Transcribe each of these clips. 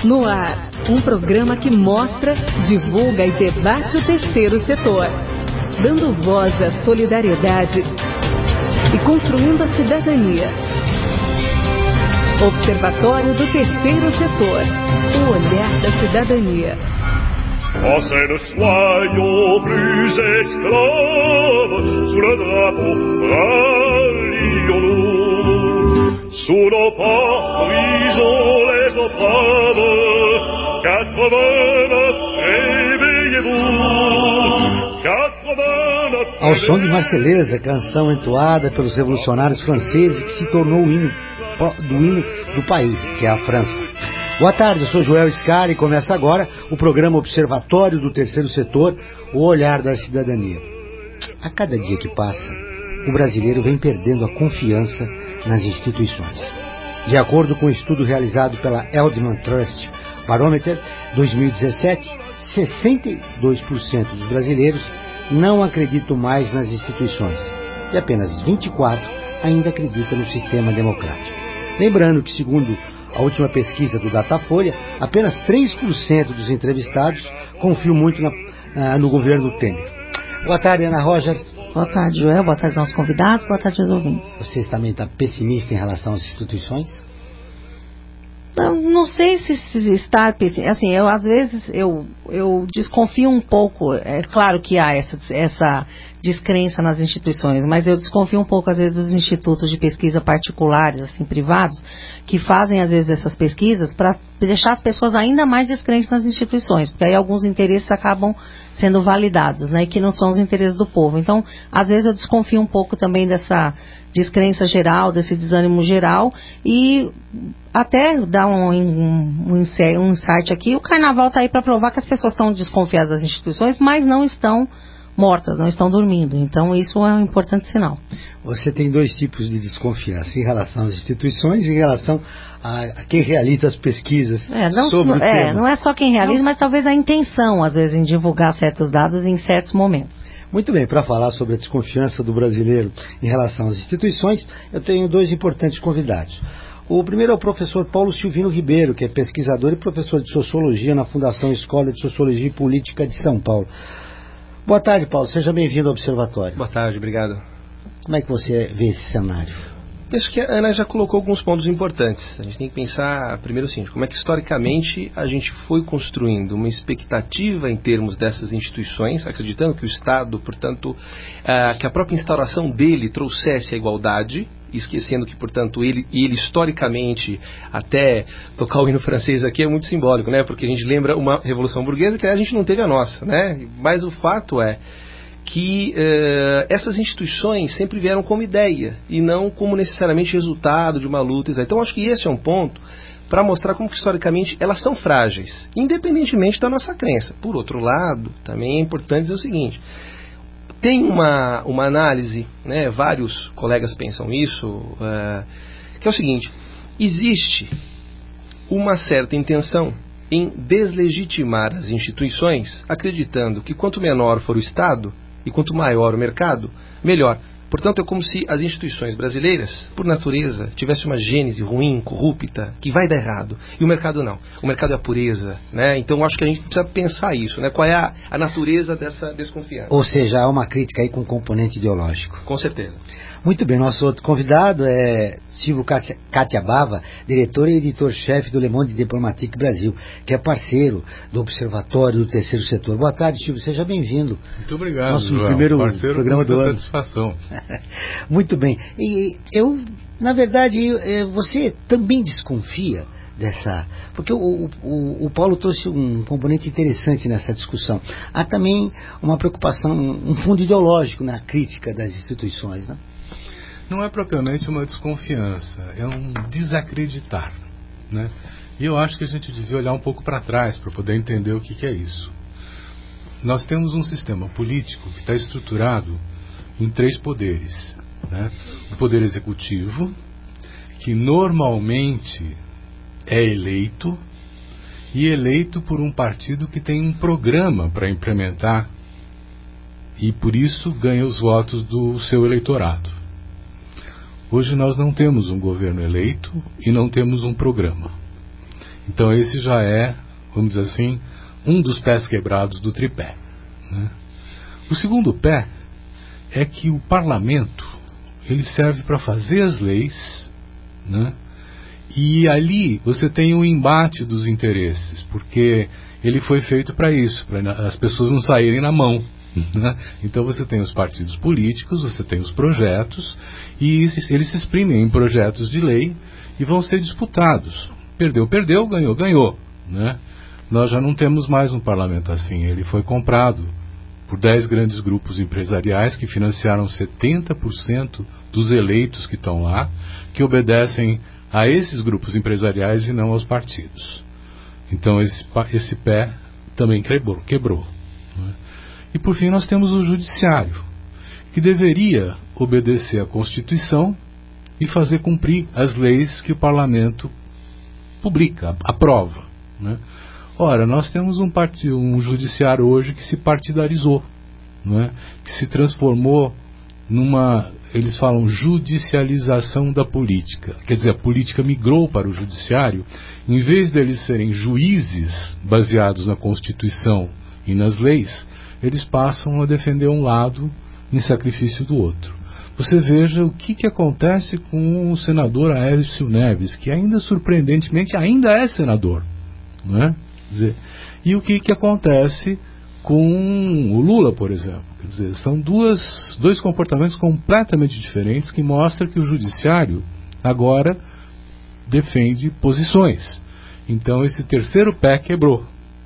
No ar, um programa que mostra, divulga e debate o terceiro setor, dando voz à solidariedade e construindo a cidadania. Observatório do Terceiro Setor, o olhar da cidadania. Français, ne soyons plus esclaves, sous le drapeau rallions-nous. Sous nos pas, brisons les opprobles, 89, réveillez-vous. 89. Ao som de Marselhesa, canção entoada pelos revolucionários franceses que se tornou o hino do país, que é a França. Boa tarde, eu sou Joel Scari e começa agora o programa Observatório do Terceiro Setor, o olhar da cidadania. A cada dia que passa, o brasileiro vem perdendo a confiança nas instituições. De acordo com um estudo realizado pela Eldman Trust Barometer 2017, 62% dos brasileiros não acreditam mais nas instituições e apenas 24% ainda acreditam no sistema democrático. Lembrando que, segundo a última pesquisa do Datafolha, apenas 3% dos entrevistados confiam muito no governo Temer. Boa tarde, Ana Rogers. Boa tarde, Joel. Boa tarde, nossos convidados. Boa tarde, aos ouvintes. Você também está pessimista em relação às instituições? Não sei se estar pessimista. Assim, às vezes eu desconfio um pouco. É claro que há essa descrença nas instituições, mas eu desconfio um pouco, às vezes, dos institutos de pesquisa particulares, assim, privados, que fazem, às vezes, essas pesquisas para deixar as pessoas ainda mais descrentes nas instituições, porque aí alguns interesses acabam sendo validados, né, e que não são os interesses do povo. Então, às vezes, eu desconfio um pouco também dessa descrença geral, desse desânimo geral, e até dar um insight aqui, o carnaval está aí para provar que as pessoas estão desconfiadas das instituições, mas não estão mortas, não estão dormindo. Então isso é um importante sinal. Você tem dois tipos de desconfiança, em relação às instituições e em relação a quem realiza as pesquisas sobre o tema. Não é só quem realiza, mas talvez a intenção, às vezes, em divulgar certos dados em certos momentos. Muito bem, para falar sobre a desconfiança do brasileiro em relação às instituições, eu tenho dois importantes convidados. O primeiro é o professor Paulo Silvino Ribeiro, que é pesquisador e professor de Sociologia na Fundação Escola de Sociologia e Política de São Paulo. Boa tarde, Paulo. Seja bem-vindo ao Observatório. Boa tarde, obrigado. Como é que você vê esse cenário? Penso que a Ana já colocou alguns pontos importantes. A gente tem que pensar, primeiro, assim, como é que historicamente a gente foi construindo uma expectativa em termos dessas instituições, acreditando que o Estado, portanto, que a própria instauração dele trouxesse a igualdade, esquecendo que, portanto, ele historicamente, até tocar o hino francês aqui é muito simbólico, né? Porque a gente lembra uma revolução burguesa que a gente não teve a nossa, né? Mas o fato é que essas instituições sempre vieram como ideia e não como necessariamente resultado de uma luta. Então acho que esse é um ponto para mostrar como que historicamente elas são frágeis, independentemente da nossa crença. Por outro lado, também é importante dizer o seguinte: tem uma análise, né, vários colegas pensam isso, que é o seguinte: existe uma certa intenção em deslegitimar as instituições, acreditando que quanto menor for o Estado e quanto maior o mercado, melhor. Portanto, é como se as instituições brasileiras, por natureza, tivessem uma gênese ruim, corrupta, que vai dar errado. E o mercado não. O mercado é a pureza, né? Então, acho que a gente precisa pensar isso, né? Qual é a natureza dessa desconfiança. Ou seja, há uma crítica aí com componente ideológico. Com certeza. Muito bem, nosso outro convidado é Silvio Catiabava, diretor e editor-chefe do Le Monde Diplomatique Brasil, que é parceiro do Observatório do Terceiro Setor. Boa tarde, Silvio, seja bem-vindo. Muito obrigado, nosso João. Primeiro parceiro, programa do ano. Satisfação. Muito bem. E na verdade, você também desconfia dessa... Porque o Paulo trouxe um componente interessante nessa discussão. Há também uma preocupação, um fundo ideológico na crítica das instituições, né? Não é propriamente uma desconfiança, é um desacreditar, né? E eu acho que a gente devia olhar um pouco para trás para poder entender o que é isso. Nós temos um sistema político que está estruturado em 3 poderes, né? O poder executivo, que normalmente é eleito, e eleito por um partido que tem um programa para implementar e por isso ganha os votos do seu eleitorado. Hoje nós não temos um governo eleito e não temos um programa. Então esse já é, vamos dizer assim, um dos pés quebrados do tripé, né? O segundo pé é que o parlamento, ele serve para fazer as leis, né? E ali você tem o embate dos interesses, porque ele foi feito para isso, para as pessoas não saírem na mão, né? Então você tem os partidos políticos, você tem os projetos, e eles se exprimem em projetos de lei e vão ser disputados. Perdeu, perdeu, ganhou, ganhou, né? Nós já não temos mais um parlamento assim. Ele foi comprado por 10 grandes grupos empresariais que financiaram 70% dos eleitos que estão lá, que obedecem a esses grupos empresariais e não aos partidos. Então esse pé também quebrou, né? E por fim nós temos o judiciário, que deveria obedecer à Constituição e fazer cumprir as leis que o parlamento publica, aprova, né? Ora, nós temos um judiciário hoje que se partidarizou, não é? Que se transformou numa, eles falam, judicialização da política. Quer dizer, a política migrou para o judiciário. Em vez deles serem juízes baseados na Constituição e nas leis, eles passam a defender um lado em sacrifício do outro. Você veja o que acontece com o senador Aécio Neves, que ainda, surpreendentemente, ainda é senador, não é? Quer dizer, e o que acontece com o Lula, por exemplo? Quer dizer, são dois comportamentos completamente diferentes que mostram que o judiciário agora defende posições. Então esse terceiro pé quebrou.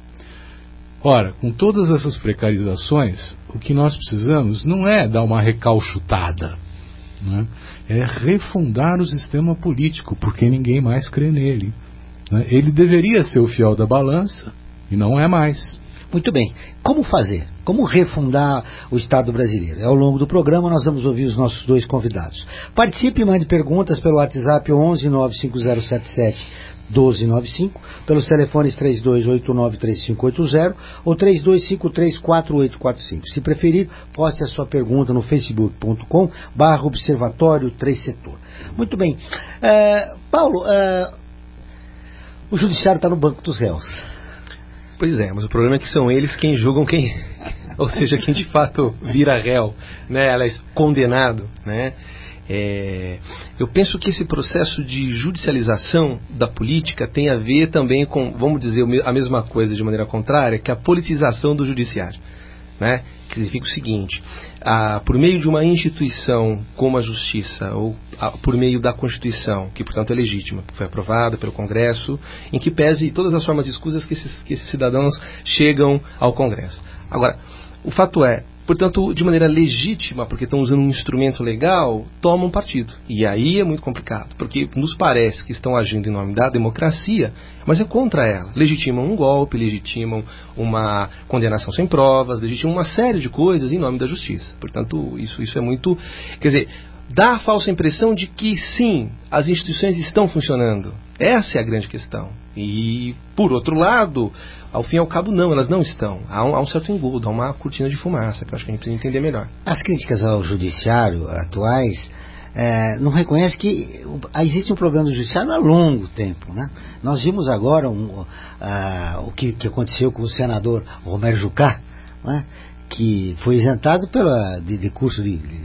Ora, com todas essas precarizações, o que nós precisamos não é dar uma recalchutada, né? É refundar o sistema político, porque ninguém mais crê nele, né? Ele deveria ser o fiel da balança e não é mais. Muito bem. Como fazer? Como refundar o Estado brasileiro? Ao longo do programa nós vamos ouvir os nossos dois convidados. Participe e mande perguntas pelo WhatsApp 11 95077 1295, pelos telefones 3289-3580 ou 3253-4845. Se preferir, poste a sua pergunta no facebook.com/Observatório 3 Setor. Muito bem. Paulo, o judiciário está no banco dos réus. Pois é, mas o problema é que são eles quem julgam quem, ou seja, quem de fato vira réu, né? Aliás, condenado, né? Eu penso que esse processo de judicialização da política tem a ver também com, vamos dizer, a mesma coisa de maneira contrária, que a politização do judiciário, né? Que significa o seguinte: por meio de uma instituição como a Justiça, ou por meio da Constituição, que portanto é legítima, que foi aprovada pelo Congresso, em que pese todas as formas escusas que esses cidadãos chegam ao Congresso. Agora, o fato é, portanto, de maneira legítima, porque estão usando um instrumento legal, tomam partido. E aí é muito complicado, porque nos parece que estão agindo em nome da democracia, mas é contra ela. Legitimam um golpe, legitimam uma condenação sem provas, legitimam uma série de coisas em nome da justiça. Portanto, isso é muito... Quer dizer, dá a falsa impressão de que, sim, as instituições estão funcionando. Essa é a grande questão. E, por outro lado, ao fim e ao cabo, não, elas não estão. Há um certo engodo, há uma cortina de fumaça, que eu acho que a gente precisa entender melhor. As críticas ao judiciário atuais não reconhecem que existe um problema do judiciário há longo tempo, né? Nós vimos agora o que aconteceu com o senador Romero Jucá, né? Que foi isentado de curso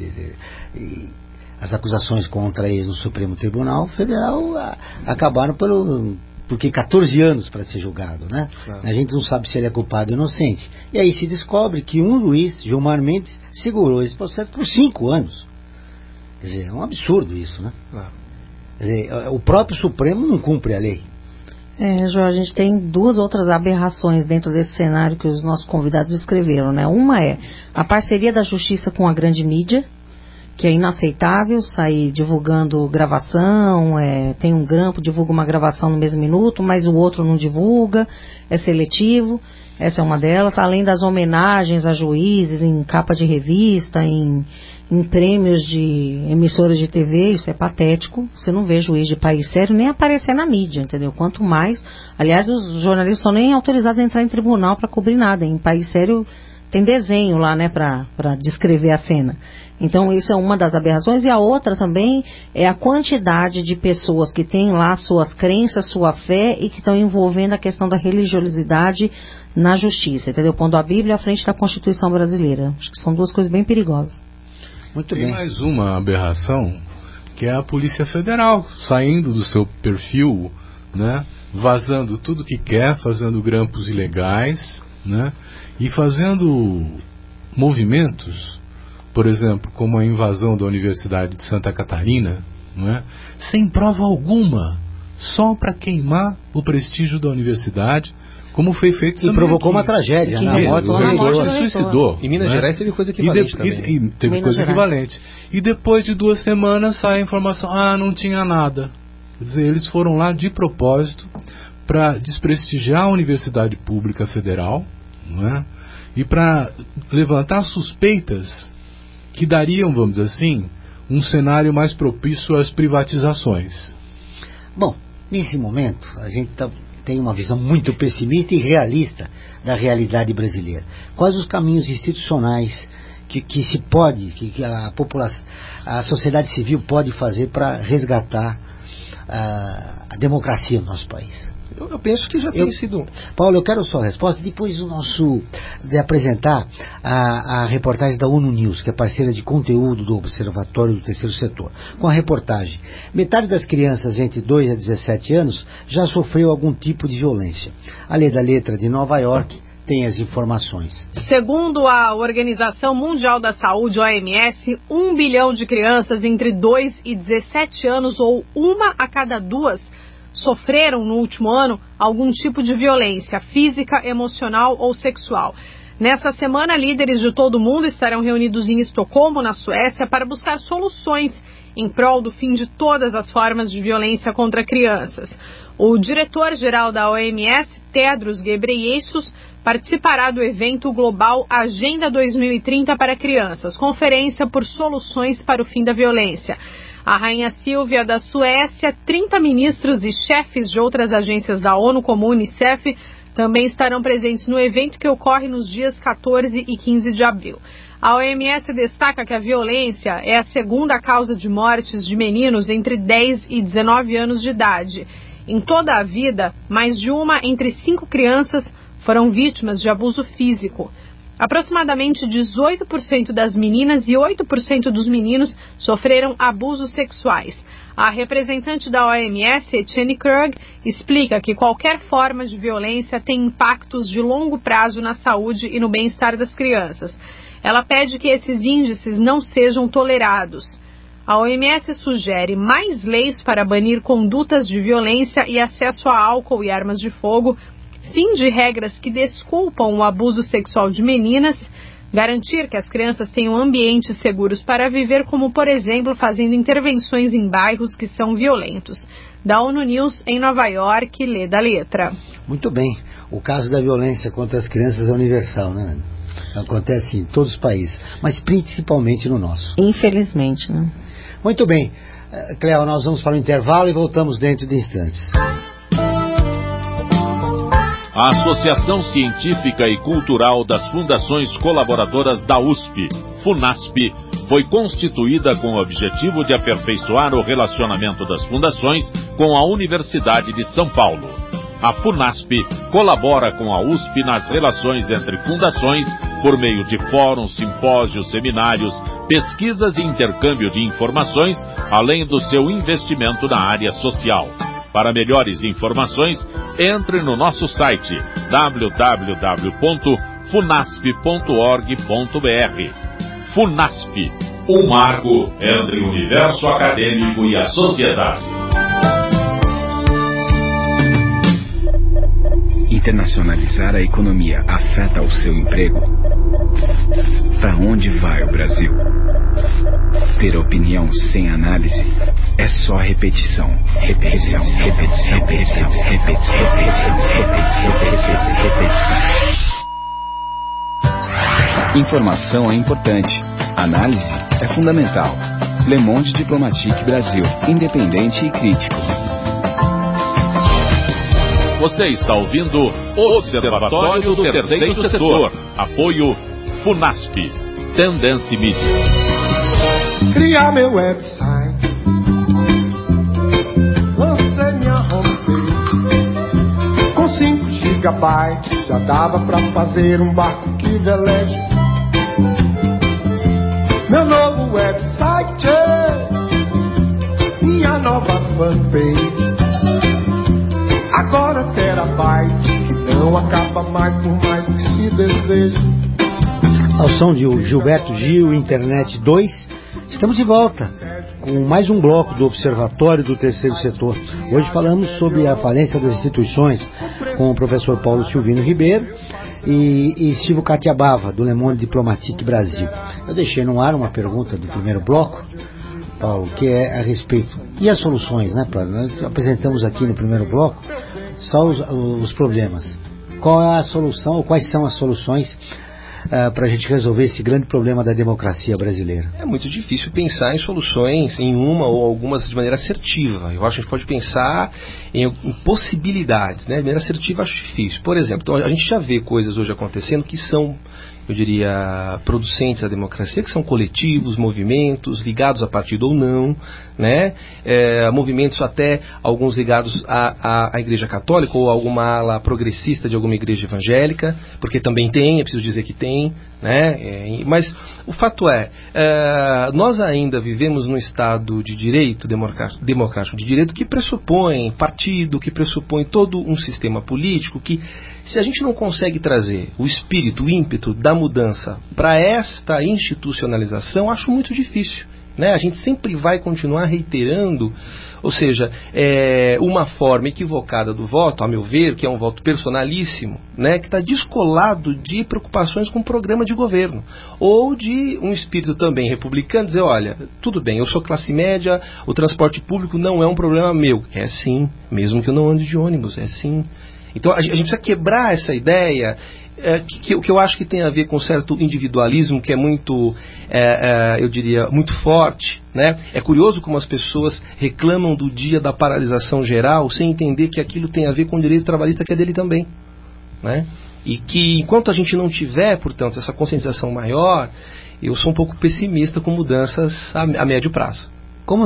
as acusações contra ele no Supremo Tribunal Federal acabaram porque 14 anos para ser julgado, né? Claro. A gente não sabe se ele é culpado ou inocente. E aí se descobre que um juiz, Gilmar Mendes, segurou esse processo por 5 anos. Quer dizer, é um absurdo isso, né? Claro. Quer dizer, o próprio Supremo não cumpre a lei. João, a gente tem duas outras aberrações dentro desse cenário que os nossos convidados escreveram, né? Uma é a parceria da justiça com a grande mídia, que é inaceitável sair divulgando gravação, tem um grampo, divulga uma gravação no mesmo minuto, mas o outro não divulga, é seletivo, essa é uma delas, além das homenagens a juízes em capa de revista, em prêmios de emissoras de TV, isso é patético, você não vê juiz de país sério nem aparecer na mídia, entendeu? Quanto mais, aliás, os jornalistas são nem autorizados a entrar em tribunal para cobrir nada, em país sério tem desenho lá, né, para descrever a cena. Então isso é uma das aberrações, e a outra também é a quantidade de pessoas que têm lá suas crenças, sua fé, e que estão envolvendo a questão da religiosidade na justiça, entendeu? Pondo a Bíblia à frente da Constituição brasileira. Acho que são duas coisas bem perigosas. Muito Tem bem. mais uma aberração, que é a Polícia Federal, saindo do seu perfil, né, vazando tudo que quer, fazendo grampos ilegais, né, e fazendo movimentos, por exemplo, como a invasão da Universidade de Santa Catarina, né, sem prova alguma, só para queimar o prestígio da universidade, como foi feito E provocou uma tragédia, né? A morte do reitor. Se suicidou. Em Minas Gerais teve coisa equivalente também. Teve Minas coisa Gerais. equivalente. E depois de 2 semanas sai a informação, não tinha nada. Quer dizer, eles foram lá de propósito para desprestigiar a Universidade Pública Federal, não é? E para levantar suspeitas que dariam, vamos dizer assim, um cenário mais propício às privatizações. Bom, nesse momento, a gente tem uma visão muito pessimista e realista da realidade brasileira. Quais os caminhos institucionais que se pode, que a população, a sociedade civil pode fazer para resgatar a democracia no nosso país? Eu penso que já tem sido... Paulo, eu quero a sua resposta depois de apresentar a reportagem da ONU News, que é parceira de conteúdo do Observatório do Terceiro Setor. Com a reportagem, metade das crianças entre 2 a 17 anos já sofreu algum tipo de violência. A Lê da Letra de Nova York tem as informações. Segundo a Organização Mundial da Saúde, OMS, 1 bilhão de crianças entre 2 e 17 anos, ou 1 a cada 2, sofreram no último ano algum tipo de violência física, emocional ou sexual. Nessa semana, líderes de todo o mundo estarão reunidos em Estocolmo, na Suécia, para buscar soluções em prol do fim de todas as formas de violência contra crianças. O diretor-geral da OMS, Tedros Ghebreyesus, participará do evento global Agenda 2030 para Crianças, Conferência por Soluções para o Fim da Violência. A Rainha Sílvia da Suécia, 30 ministros e chefes de outras agências da ONU, como o UNICEF, também estarão presentes no evento, que ocorre nos dias 14 e 15 de abril. A OMS destaca que a violência é a segunda causa de mortes de meninos entre 10 e 19 anos de idade. Em toda a vida, mais de 1 entre 5 crianças foram vítimas de abuso físico. Aproximadamente 18% das meninas e 8% dos meninos sofreram abusos sexuais. A representante da OMS, Etienne Krug, explica que qualquer forma de violência tem impactos de longo prazo na saúde e no bem-estar das crianças. Ela pede que esses índices não sejam tolerados. A OMS sugere mais leis para banir condutas de violência e acesso a álcool e armas de fogo, fim de regras que desculpam o abuso sexual de meninas, garantir que as crianças tenham ambientes seguros para viver, como, por exemplo, fazendo intervenções em bairros que são violentos. Da ONU News, em Nova York, Lê da Letra. Muito bem. O caso da violência contra as crianças é universal, né? Acontece em todos os países, mas principalmente no nosso. Infelizmente, né? Muito bem. Cléo, nós vamos para o intervalo e voltamos dentro de instantes. A Associação Científica e Cultural das Fundações Colaboradoras da USP, FUNASP, foi constituída com o objetivo de aperfeiçoar o relacionamento das fundações com a Universidade de São Paulo. A FUNASP colabora com a USP nas relações entre fundações por meio de fóruns, simpósios, seminários, pesquisas e intercâmbio de informações, além do seu investimento na área social. Para melhores informações, entre no nosso site www.funasp.org.br. FUNASP, um marco entre o universo acadêmico e a sociedade. Internacionalizar a economia afeta o seu emprego? Para onde vai o Brasil? Ter opinião sem análise é só repetição, repetição, repetição, repetição, repetição, repetição, repetição, repetição, repetição. Informação é importante, análise é fundamental. Le Monde Diplomatique Brasil, independente e crítico. Você está ouvindo o Observatório do Terceiro Setor. Apoio Funasp, Tendência Mídia. Criar meu website, lancei minha homepage, com 5 gigabytes já dava pra fazer um barco que veleje. Meu novo website, minha nova fanpage, agora terabyte, que não acaba mais por mais que se deseje. Ao som de Gilberto Gil, Internet 2, estamos de volta com mais um bloco do Observatório do Terceiro Setor. Hoje falamos sobre a falência das instituições com o professor Paulo Silvino Ribeiro e Silvio Catiabava, do Le Monde Diplomatique Brasil. Eu deixei no ar uma pergunta do primeiro bloco, Paulo, que é a respeito... E as soluções, né, Paulo? Nós apresentamos aqui no primeiro bloco só os problemas. Qual é a solução, ou quais são as soluções para a gente resolver esse grande problema da democracia brasileira? É muito difícil pensar em soluções, em uma ou algumas de maneira assertiva. Eu acho que a gente pode pensar em possibilidades, né? De maneira assertiva acho difícil. Por exemplo, então, a gente já vê coisas hoje acontecendo que são, eu diria, producentes da democracia, que são coletivos, movimentos, ligados a partido ou não, né? Movimentos até alguns ligados à Igreja Católica ou a alguma ala progressista de alguma igreja evangélica, porque também tem, é preciso dizer que tem, né? Mas o fato nós ainda vivemos num Estado de direito, democrático de direito, que pressupõe partido, que pressupõe todo um sistema político, que se a gente não consegue trazer o espírito, o ímpeto da mudança para esta institucionalização, acho muito difícil, né? A gente sempre vai continuar reiterando, ou seja, uma forma equivocada do voto, a meu ver, que é um voto personalíssimo, né, que está descolado de preocupações com o programa de governo, ou de um espírito também republicano, dizer, olha, tudo bem, eu sou classe média, o transporte público não é um problema meu. É sim, mesmo que eu não ande de ônibus, é sim. Então a gente precisa quebrar essa ideia que eu acho que tem a ver com um certo individualismo que é muito, eu diria, muito forte, né? É curioso como as pessoas reclamam do dia da paralisação geral sem entender que aquilo tem a ver com o direito trabalhista que é dele também, né? E que enquanto a gente não tiver, portanto, essa conscientização maior, eu sou um pouco pessimista com mudanças a médio prazo. Como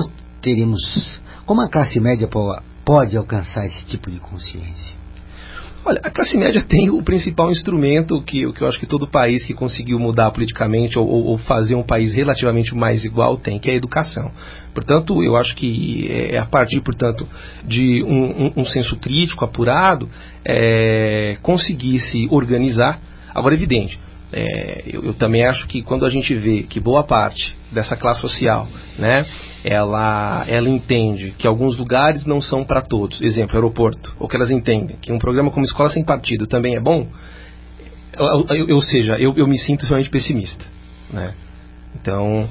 a classe média pode alcançar esse tipo de consciência? Olha, a classe média tem o principal instrumento que eu acho que todo país que conseguiu mudar politicamente ou fazer um país relativamente mais igual tem, que é a educação. Portanto, eu acho que é a partir, portanto, de um senso crítico apurado, conseguir se organizar. Agora, é evidente, eu também acho que quando a gente vê que boa parte dessa classe social, né, ela entende que alguns lugares não são para todos, exemplo, aeroporto, ou que elas entendem que um programa como Escola Sem Partido também é bom, ou seja, eu me sinto realmente pessimista, né? Então...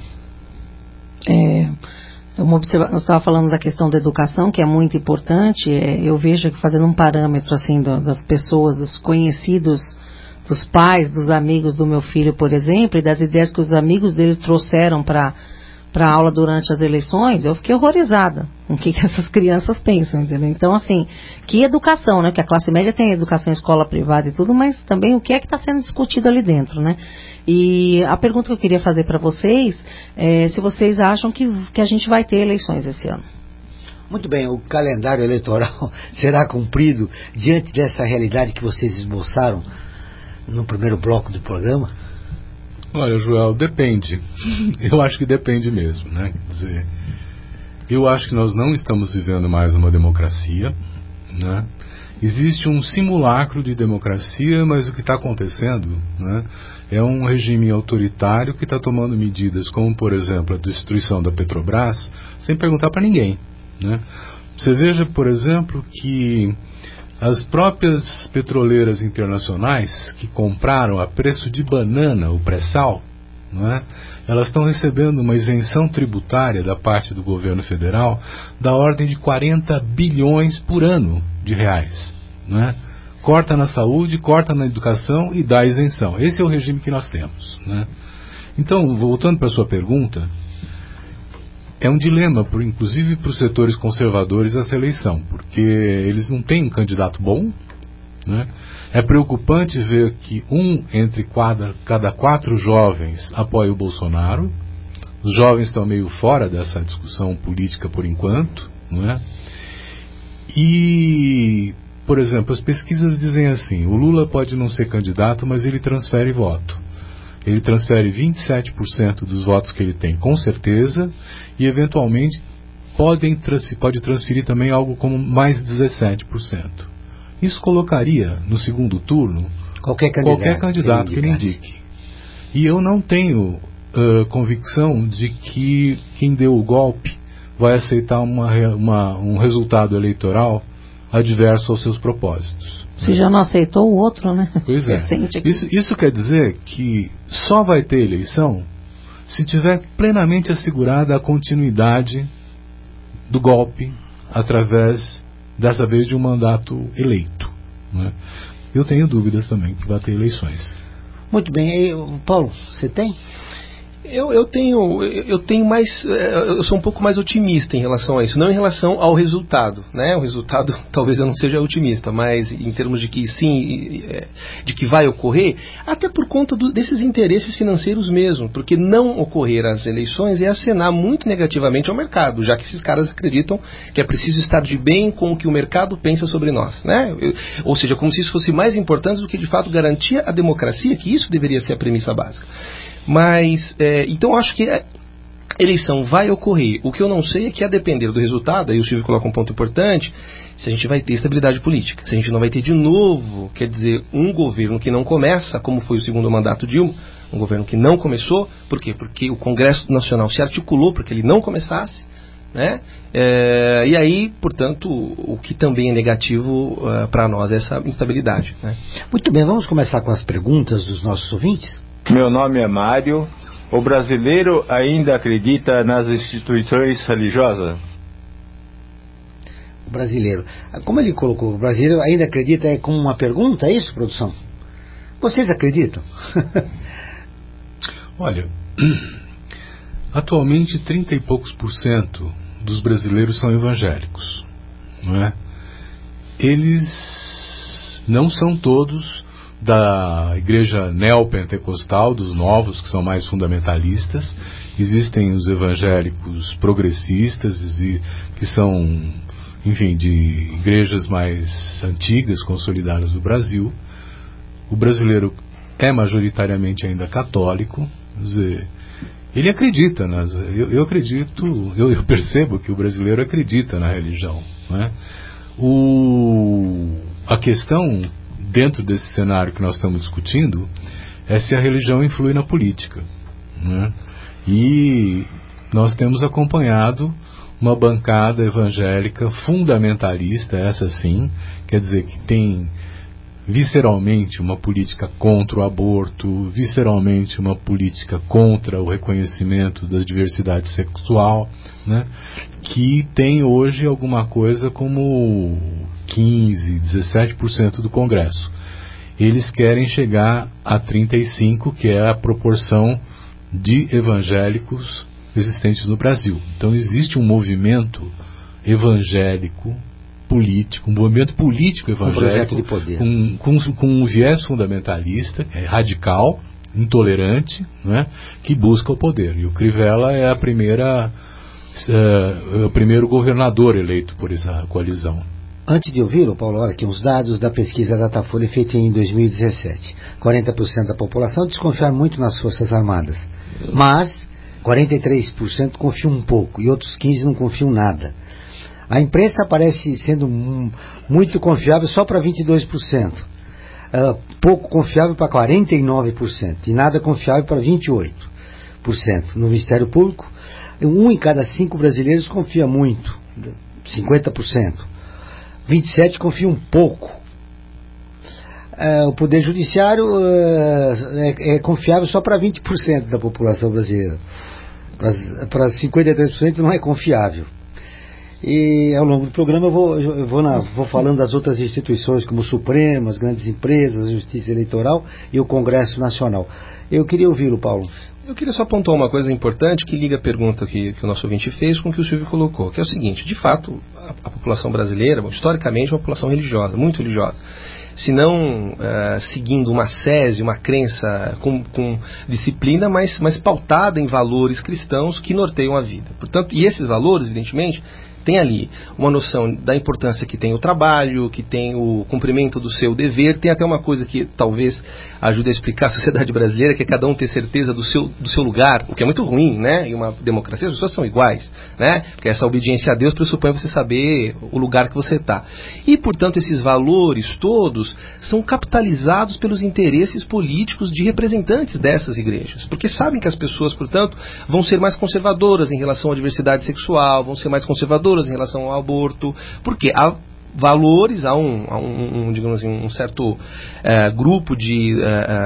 Nós estava falando da questão da educação, que é muito importante. Eu vejo que, fazendo um parâmetro assim das pessoas, dos conhecidos, dos pais, dos amigos do meu filho, por exemplo, e das ideias que os amigos dele trouxeram para a aula durante as eleições, eu fiquei horrorizada com o que essas crianças pensam, entendeu? Então, assim, que educação, né? Que a classe média tem educação em escola privada e tudo, mas também o que é que está sendo discutido ali dentro, né? E a pergunta que eu queria fazer para vocês é se vocês acham que a gente vai ter eleições esse ano. Muito bem, o calendário eleitoral será cumprido diante dessa realidade que vocês esboçaram no primeiro bloco do programa? Olha, Joel, depende. Eu acho que depende mesmo, né? Quer dizer, eu acho que nós não estamos vivendo mais numa democracia, né? Existe um simulacro de democracia, mas o que está acontecendo, né, é um regime autoritário que está tomando medidas como, por exemplo, a destruição da Petrobras, sem perguntar para ninguém, né? Você veja, por exemplo, que as próprias petroleiras internacionais que compraram a preço de banana o pré-sal, não é? Elas estão recebendo uma isenção tributária da parte do governo federal da ordem de 40 bilhões por ano de reais, não é? Corta na saúde, corta na educação e dá isenção. Esse é o regime que nós temos, né? Então, voltando para a sua pergunta, é um dilema, inclusive para os setores conservadores, essa eleição, porque eles não têm um candidato bom, né? É preocupante ver que entre cada 4 jovens apoia o Bolsonaro. Os jovens estão meio fora dessa discussão política por enquanto, não é? E, por exemplo, as pesquisas dizem assim: o Lula pode não ser candidato, mas ele transfere voto. Ele transfere 27% dos votos que ele tem, com certeza, e eventualmente pode transferir também algo como mais 17%. Isso colocaria no segundo turno qualquer candidato que ele indique. E eu não tenho convicção de que quem deu o golpe vai aceitar um resultado eleitoral adverso aos seus propósitos. Se já não aceitou o outro, né? Pois é. Isso quer dizer que só vai ter eleição se tiver plenamente assegurada a continuidade do golpe através, dessa vez, de um mandato eleito, né? Eu tenho dúvidas também que vai ter eleições. Muito bem. Paulo, você tem? Eu tenho mais, eu sou um pouco mais otimista em relação a isso, não em relação ao resultado, né? O resultado talvez eu não seja otimista, mas em termos de que sim, de que vai ocorrer, até por conta desses interesses financeiros mesmo, porque não ocorrer as eleições é acenar muito negativamente ao mercado, já que esses caras acreditam que é preciso estar de bem com o que o mercado pensa sobre nós, né? Ou seja, como se isso fosse mais importante do que de fato garantir a democracia, que isso deveria ser a premissa básica. Mas, então acho que a eleição vai ocorrer. O que eu não sei é que, a depender do resultado, aí o Silvio coloca um ponto importante, se a gente vai ter estabilidade política, se a gente não vai ter de novo, quer dizer, um governo que não começa, como foi o segundo mandato Dilma, um governo que não começou. Por quê? Porque o Congresso Nacional se articulou para que ele não começasse, né? E aí, portanto, o que também é negativo para nós é essa instabilidade, né? Muito bem, vamos começar com as perguntas dos nossos ouvintes? Meu nome é Mário. O brasileiro ainda acredita nas instituições religiosas? O brasileiro. Como ele colocou, o brasileiro ainda acredita como uma pergunta, é isso, produção? Vocês acreditam? Olha, atualmente 30 e poucos % dos brasileiros são evangélicos, não é? Eles não são todos da igreja neopentecostal, dos novos, que são mais fundamentalistas. Existem os evangélicos progressistas, que são, enfim, de igrejas mais antigas, consolidadas do Brasil. O brasileiro é majoritariamente ainda católico, quer dizer, ele acredita eu percebo que o brasileiro acredita na religião, não é? A questão dentro desse cenário que nós estamos discutindo é se a religião influi na política, né? E nós temos acompanhado uma bancada evangélica fundamentalista, essa sim, quer dizer, que tem visceralmente uma política contra o aborto, visceralmente uma política contra o reconhecimento da diversidade sexual, né? Que tem hoje alguma coisa como 15, 17% do Congresso. Eles querem chegar a 35%, que é a proporção de evangélicos existentes no Brasil. Então existe um movimento evangélico político, um movimento político evangélico com um viés fundamentalista, radical, intolerante, né, que busca o poder. E o Crivella é o primeiro governador eleito por essa coalizão. Antes de ouvi-lo, Paulo, olha aqui uns dados da pesquisa Datafolha feita em 2017. 40% da população desconfia muito nas Forças Armadas, mas 43% confiam um pouco e outros 15% não confiam nada. A imprensa aparece sendo muito confiável só para 22%, pouco confiável para 49% e nada confiável para 28%. No Ministério Público, 1 em cada 5 brasileiros confia muito, 50%. 27% confia um pouco. O Poder Judiciário é confiável só para 20% da população brasileira. Para 53% não é confiável. E ao longo do programa eu vou falando das outras instituições, como o Supremo, as grandes empresas, a Justiça Eleitoral e o Congresso Nacional. Eu queria ouvi-lo, Paulo. Eu queria só pontuar uma coisa importante que liga a pergunta que o nosso ouvinte fez com o que o Silvio colocou, que é o seguinte: de fato, a população brasileira, historicamente, é uma população religiosa, muito religiosa. se não seguindo uma sese, uma crença com disciplina, mas pautada em valores cristãos que norteiam a vida. Portanto, e esses valores, evidentemente, tem ali uma noção da importância que tem o trabalho, que tem o cumprimento do seu dever. Tem até uma coisa que talvez ajude a explicar a sociedade brasileira, que é cada um ter certeza do seu lugar, o que é muito ruim, né? Em uma democracia as pessoas são iguais, né? Porque essa obediência a Deus pressupõe você saber o lugar que você está. E, portanto, esses valores todos são capitalizados pelos interesses políticos de representantes dessas igrejas, porque sabem que as pessoas, portanto, vão ser mais conservadoras em relação à diversidade sexual, vão ser mais conservadoras em relação ao aborto, porque há valores, há digamos assim, um certo grupo de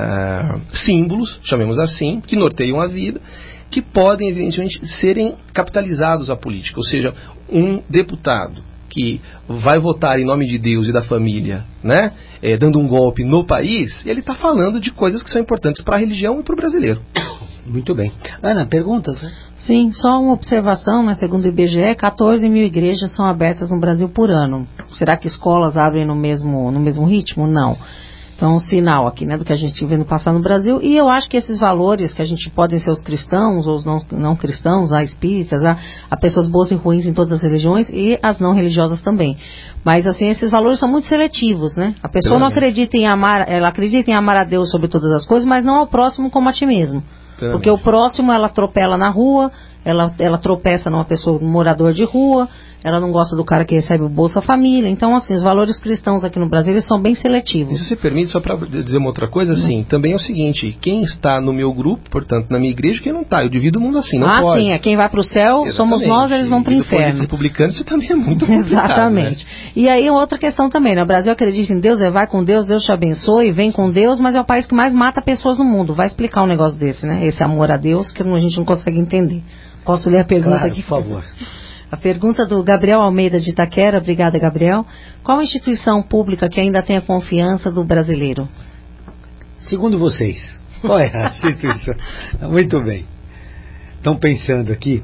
símbolos, chamemos assim, que norteiam a vida, que podem, evidentemente, serem capitalizados à política. Ou seja, um deputado que vai votar em nome de Deus e da família, né, dando um golpe no país, ele está falando de coisas que são importantes para a religião e para o brasileiro. Muito bem. Ana, perguntas? Né? Sim, só uma observação, né? Segundo o IBGE, 14 mil igrejas são abertas no Brasil por ano. Será que escolas abrem no mesmo ritmo? Não. Então, um sinal aqui, né, do que a gente vendo passar no Brasil. E eu acho que esses valores, que a gente podem ser os cristãos ou os não cristãos, há espíritas, há pessoas boas e ruins em todas as religiões e as não religiosas também. Mas, assim, esses valores são muito seletivos, né? A pessoa não acredita em amar, ela acredita em amar a Deus sobre todas as coisas, mas não ao próximo como a ti mesmo. Porque o próximo ela atropela na rua, ela tropeça numa pessoa, um morador de rua, ela não gosta do cara que recebe o Bolsa Família. Então, assim, os valores cristãos aqui no Brasil, eles são bem seletivos. E se você permite, só para dizer uma outra coisa, assim, também é o seguinte, quem está no meu grupo, portanto, na minha igreja, quem não está, eu divido o mundo assim, não pode. Sim, quem vai para o céu, exatamente, somos nós, eles vão para o inferno. Republicano, isso também é muito complicado. Exatamente. Né? E aí, outra questão também, né? O Brasil acredita em Deus, vai com Deus, Deus te abençoe, vem com Deus, mas é o país que mais mata pessoas no mundo. Vai explicar um negócio desse, né? Esse amor a Deus, que a gente não consegue entender. Posso ler a pergunta aqui? Por favor. A pergunta do Gabriel Almeida de Itaquera. Obrigada, Gabriel. Qual instituição pública que ainda tem a confiança do brasileiro? Segundo vocês, qual é a instituição? Muito bem. Estão pensando aqui.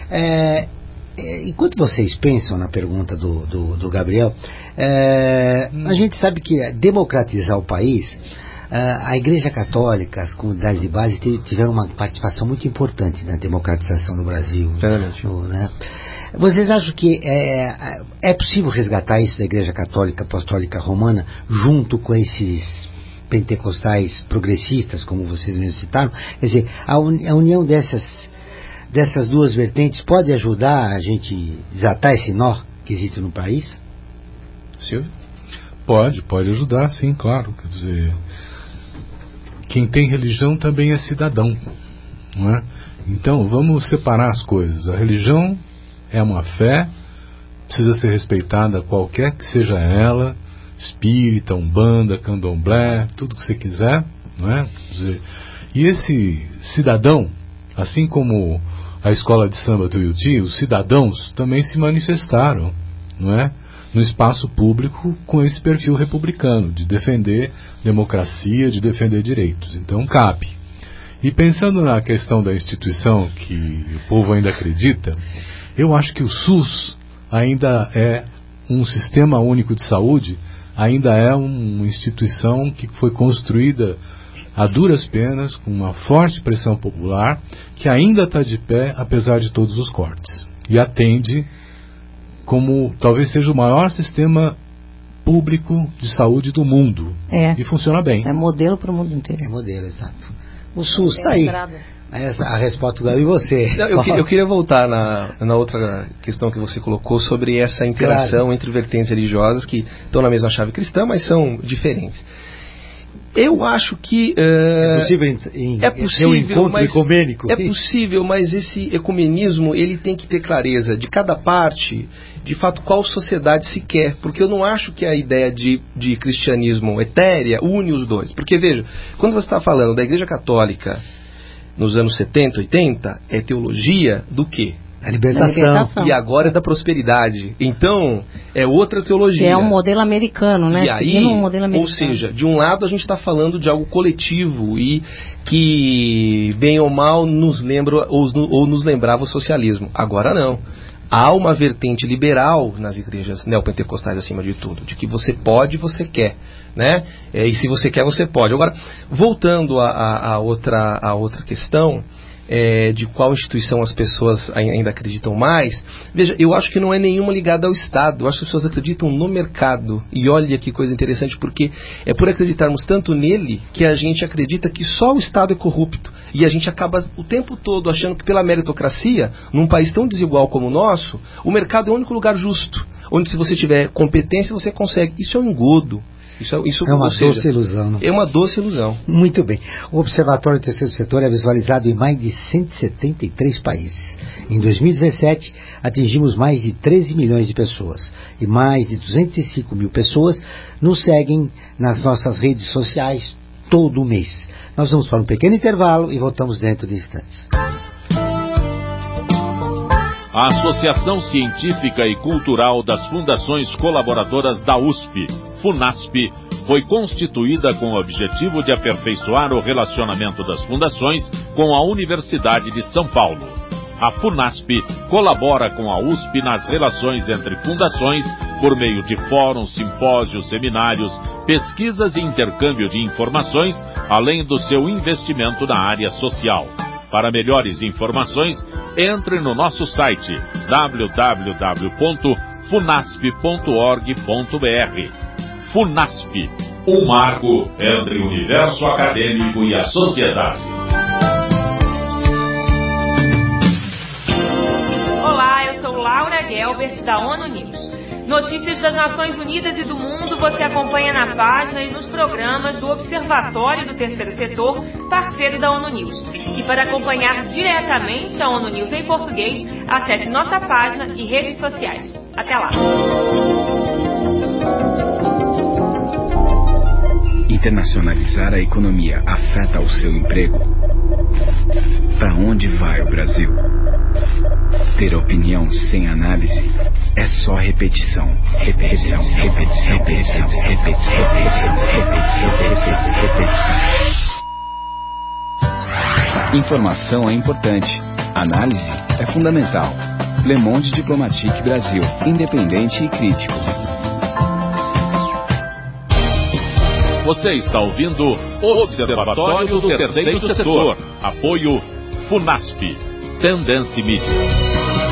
Enquanto vocês pensam na pergunta do Gabriel, a gente sabe que democratizar o país, a Igreja Católica, as comunidades de base tiveram uma participação muito importante na democratização do Brasil. Né? Vocês acham que é possível resgatar isso da Igreja Católica Apostólica Romana junto com esses pentecostais progressistas, como vocês mesmos citaram? Quer dizer, a união dessas duas vertentes pode ajudar a gente desatar esse nó que existe no país? Silvio? Pode ajudar, sim, claro. Quer dizer, quem tem religião também é cidadão, não é? Então, vamos separar as coisas. A religião é uma fé, precisa ser respeitada qualquer que seja ela, espírita, umbanda, candomblé, tudo que você quiser, não é? Quer dizer, e esse cidadão, assim como a escola de samba Tuiuti, os cidadãos também se manifestaram, não é? No espaço público com esse perfil republicano, de defender democracia, de defender direitos. Então cabe. E pensando na questão da instituição que o povo ainda acredita, eu acho que o SUS ainda é um sistema único de saúde, ainda é uma instituição que foi construída a duras penas, com uma forte pressão popular, que ainda está de pé, apesar de todos os cortes. E atende como talvez seja o maior sistema público de saúde do mundo. E funciona bem. É modelo para o mundo inteiro. É modelo, exato. O SUS está aí. A resposta do Gabriel. E você? Não, eu queria voltar na outra questão que você colocou sobre essa interação entre vertentes religiosas que estão na mesma chave cristã, mas são diferentes. Eu acho que é possível um encontro ecumênico. É possível, mas esse ecumenismo ele tem que ter clareza de cada parte, de fato qual sociedade se quer, porque eu não acho que a ideia de cristianismo etérea une os dois. Porque veja, quando você está falando da Igreja Católica nos anos 70, 80, é teologia do quê? A libertação. E agora é da prosperidade. Então, é outra teologia. Que é um modelo americano, né? E aí, ou seja, de um lado a gente está falando de algo coletivo e que, bem ou mal, nos lembra ou nos lembrava o socialismo. Agora não. Há uma vertente liberal nas igrejas neopentecostais, acima de tudo, de que você pode, você quer, né? E se você quer, você pode. Agora, voltando a outra questão, de qual instituição as pessoas ainda acreditam mais, veja, eu acho que não é nenhuma ligada ao Estado, eu acho que as pessoas acreditam no mercado. E olha que coisa interessante, porque é por acreditarmos tanto nele que a gente acredita que só o Estado é corrupto, e a gente acaba o tempo todo achando que pela meritocracia, num país tão desigual como o nosso, o mercado é o único lugar justo, onde se você tiver competência você consegue. Isso é um engodo. Isso é uma doce ilusão, não? É uma doce ilusão. Muito bem. O Observatório do Terceiro Setor é visualizado em mais de 173 países. Em 2017, atingimos mais de 13 milhões de pessoas. E mais de 205 mil pessoas nos seguem nas nossas redes sociais todo mês. Nós vamos para um pequeno intervalo e voltamos dentro de instantes. A Associação Científica e Cultural das Fundações Colaboradoras da USP, FUNASP, foi constituída com o objetivo de aperfeiçoar o relacionamento das fundações com a Universidade de São Paulo. A FUNASP colabora com a USP nas relações entre fundações por meio de fóruns, simpósios, seminários, pesquisas e intercâmbio de informações, além do seu investimento na área social. Para melhores informações, entre no nosso site www.funasp.org.br. FUNASP, um marco entre o universo acadêmico e a sociedade. Olá, eu sou Laura Gelbert, da ONU News. Notícias das Nações Unidas e do mundo você acompanha na página e nos programas do Observatório do Terceiro Setor, parceiro da ONU News. E para acompanhar diretamente a ONU News em português, acesse nossa página e redes sociais. Até lá! Internacionalizar a economia afeta o seu emprego? Para onde vai o Brasil? Ter opinião sem análise é só repetição. Repetição, repetição, repetição, repetição, repetição, repetição, repetição. Informação é importante. Análise é fundamental. Le Monde Diplomatique Brasil. Independente e crítico. Você está ouvindo o Observatório do Terceiro Setor. Apoio FUNASP. Tendência Mídia.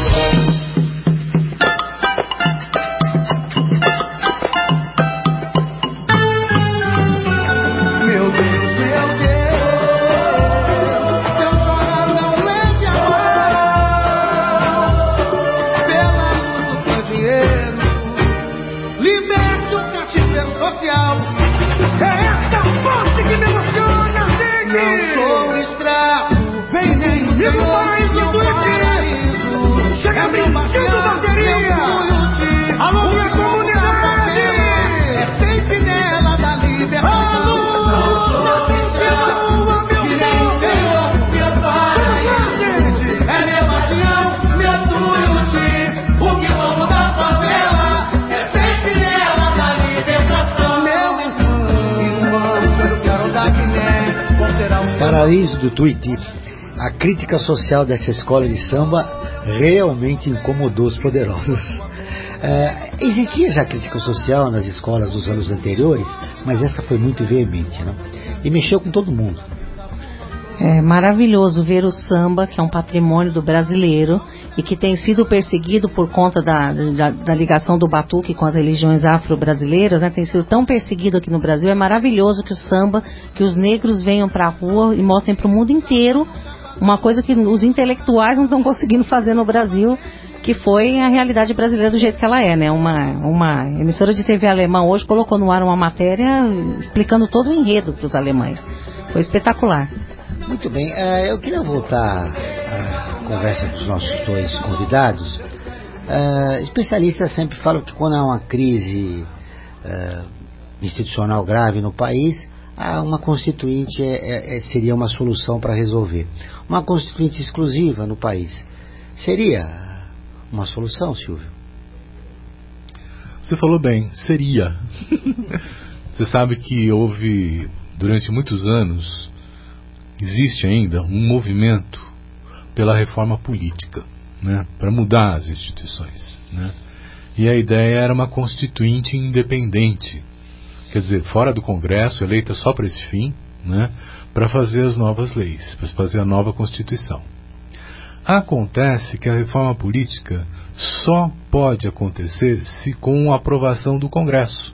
Paraíso do Tuiuti. A crítica social dessa escola de samba realmente incomodou os poderosos. Existia já crítica social nas escolas dos anos anteriores, mas essa foi muito veemente, né? E mexeu com todo mundo. É maravilhoso ver o samba, que é um patrimônio do brasileiro e que tem sido perseguido por conta da ligação do batuque com as religiões afro-brasileiras, né? Tem sido tão perseguido aqui no Brasil. É maravilhoso que o samba, que os negros venham para a rua e mostrem para o mundo inteiro uma coisa que os intelectuais não estão conseguindo fazer no Brasil, que foi a realidade brasileira do jeito que ela é, né? Uma emissora de TV alemã hoje colocou no ar uma matéria explicando todo o enredo para os alemães. Foi espetacular. Muito bem, eu queria voltar à conversa com os nossos dois convidados. Especialistas sempre falam que quando há uma crise institucional grave no país, uma constituinte seria uma solução para resolver. Uma constituinte exclusiva no país seria uma solução, Silvio? Você falou bem, seria. Você sabe que houve, durante muitos anos, existe ainda um movimento pela reforma política. né, para mudar as instituições, né? E a ideia era uma constituinte independente, quer dizer, fora do Congresso, eleita só para esse fim, né, para fazer as novas leis, para fazer a nova Constituição. Acontece que a reforma política só pode acontecer se com a aprovação do Congresso.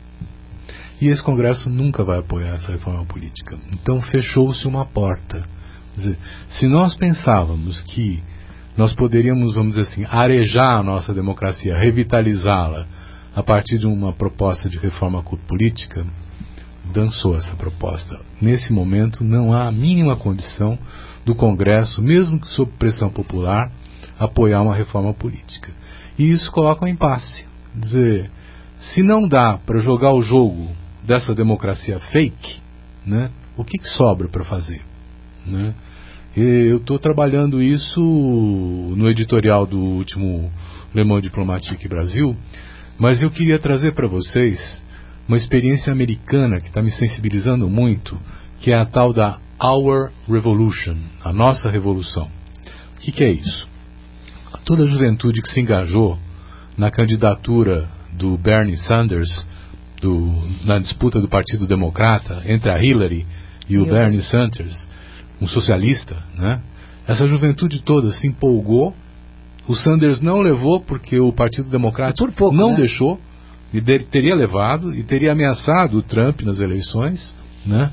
E esse Congresso nunca vai apoiar essa reforma política. Então fechou-se uma porta. Quer dizer, se nós pensávamos que nós poderíamos, vamos dizer assim, arejar a nossa democracia, revitalizá-la a partir de uma proposta de reforma política, dançou essa proposta. Nesse momento não há a mínima condição do Congresso, mesmo que sob pressão popular, apoiar uma reforma política. E isso coloca um impasse. Quer dizer, se não dá para jogar o jogo dessa democracia fake, né, o que sobra para fazer? Né? Eu estou trabalhando isso no editorial do último Le Monde Diplomatique Brasil, mas eu queria trazer para vocês uma experiência americana que está me sensibilizando muito, que é a tal da Our Revolution, a nossa revolução. O que é isso? Toda a juventude que se engajou na candidatura do Bernie Sanders, na disputa do Partido Democrata entre a Hillary e o Bernie Sanders, um socialista, né? Essa juventude toda se empolgou. O Sanders não levou porque o Partido Democrático não deixou, e teria levado e teria ameaçado o Trump nas eleições, né?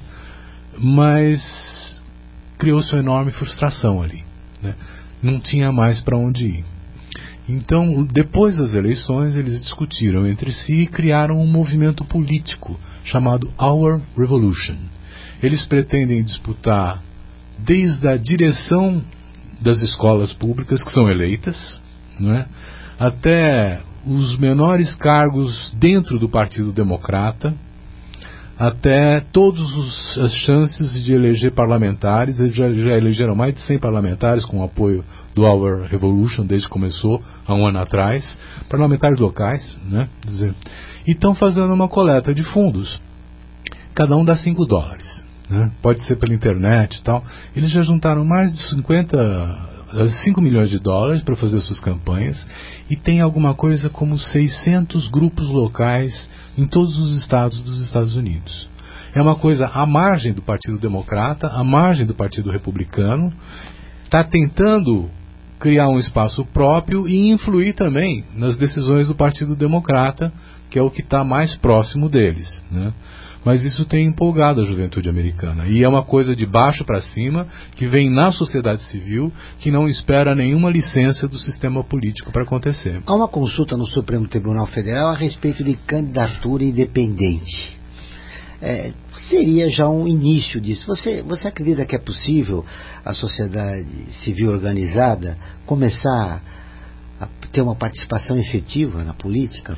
Mas criou-se uma enorme frustração ali, né? Não tinha mais para onde ir. Então, depois das eleições, eles discutiram entre si e criaram um movimento político chamado Our Revolution. Eles pretendem disputar desde a direção das escolas públicas, que são eleitas, né, até os menores cargos dentro do Partido Democrata, até todas as chances de eleger parlamentares. Eles já elegeram mais de 100 parlamentares com o apoio do Our Revolution desde que começou, há um ano atrás, parlamentares locais, né, e estão fazendo uma coleta de fundos. Cada um dá $5, né, pode ser pela internet e tal. Eles já juntaram mais de 5 milhões de dólares para fazer suas campanhas, e tem alguma coisa como 600 grupos locais em todos os estados dos Estados Unidos. É uma coisa à margem do Partido Democrata, à margem do Partido Republicano, está tentando criar um espaço próprio e influir também nas decisões do Partido Democrata, que é o que está mais próximo deles, né? Mas isso tem empolgado a juventude americana. E é uma coisa de baixo para cima, que vem na sociedade civil, que não espera nenhuma licença do sistema político para acontecer. Há uma consulta no Supremo Tribunal Federal a respeito de candidatura independente. Seria já um início disso. Você acredita que é possível a sociedade civil organizada começar a ter uma participação efetiva na política?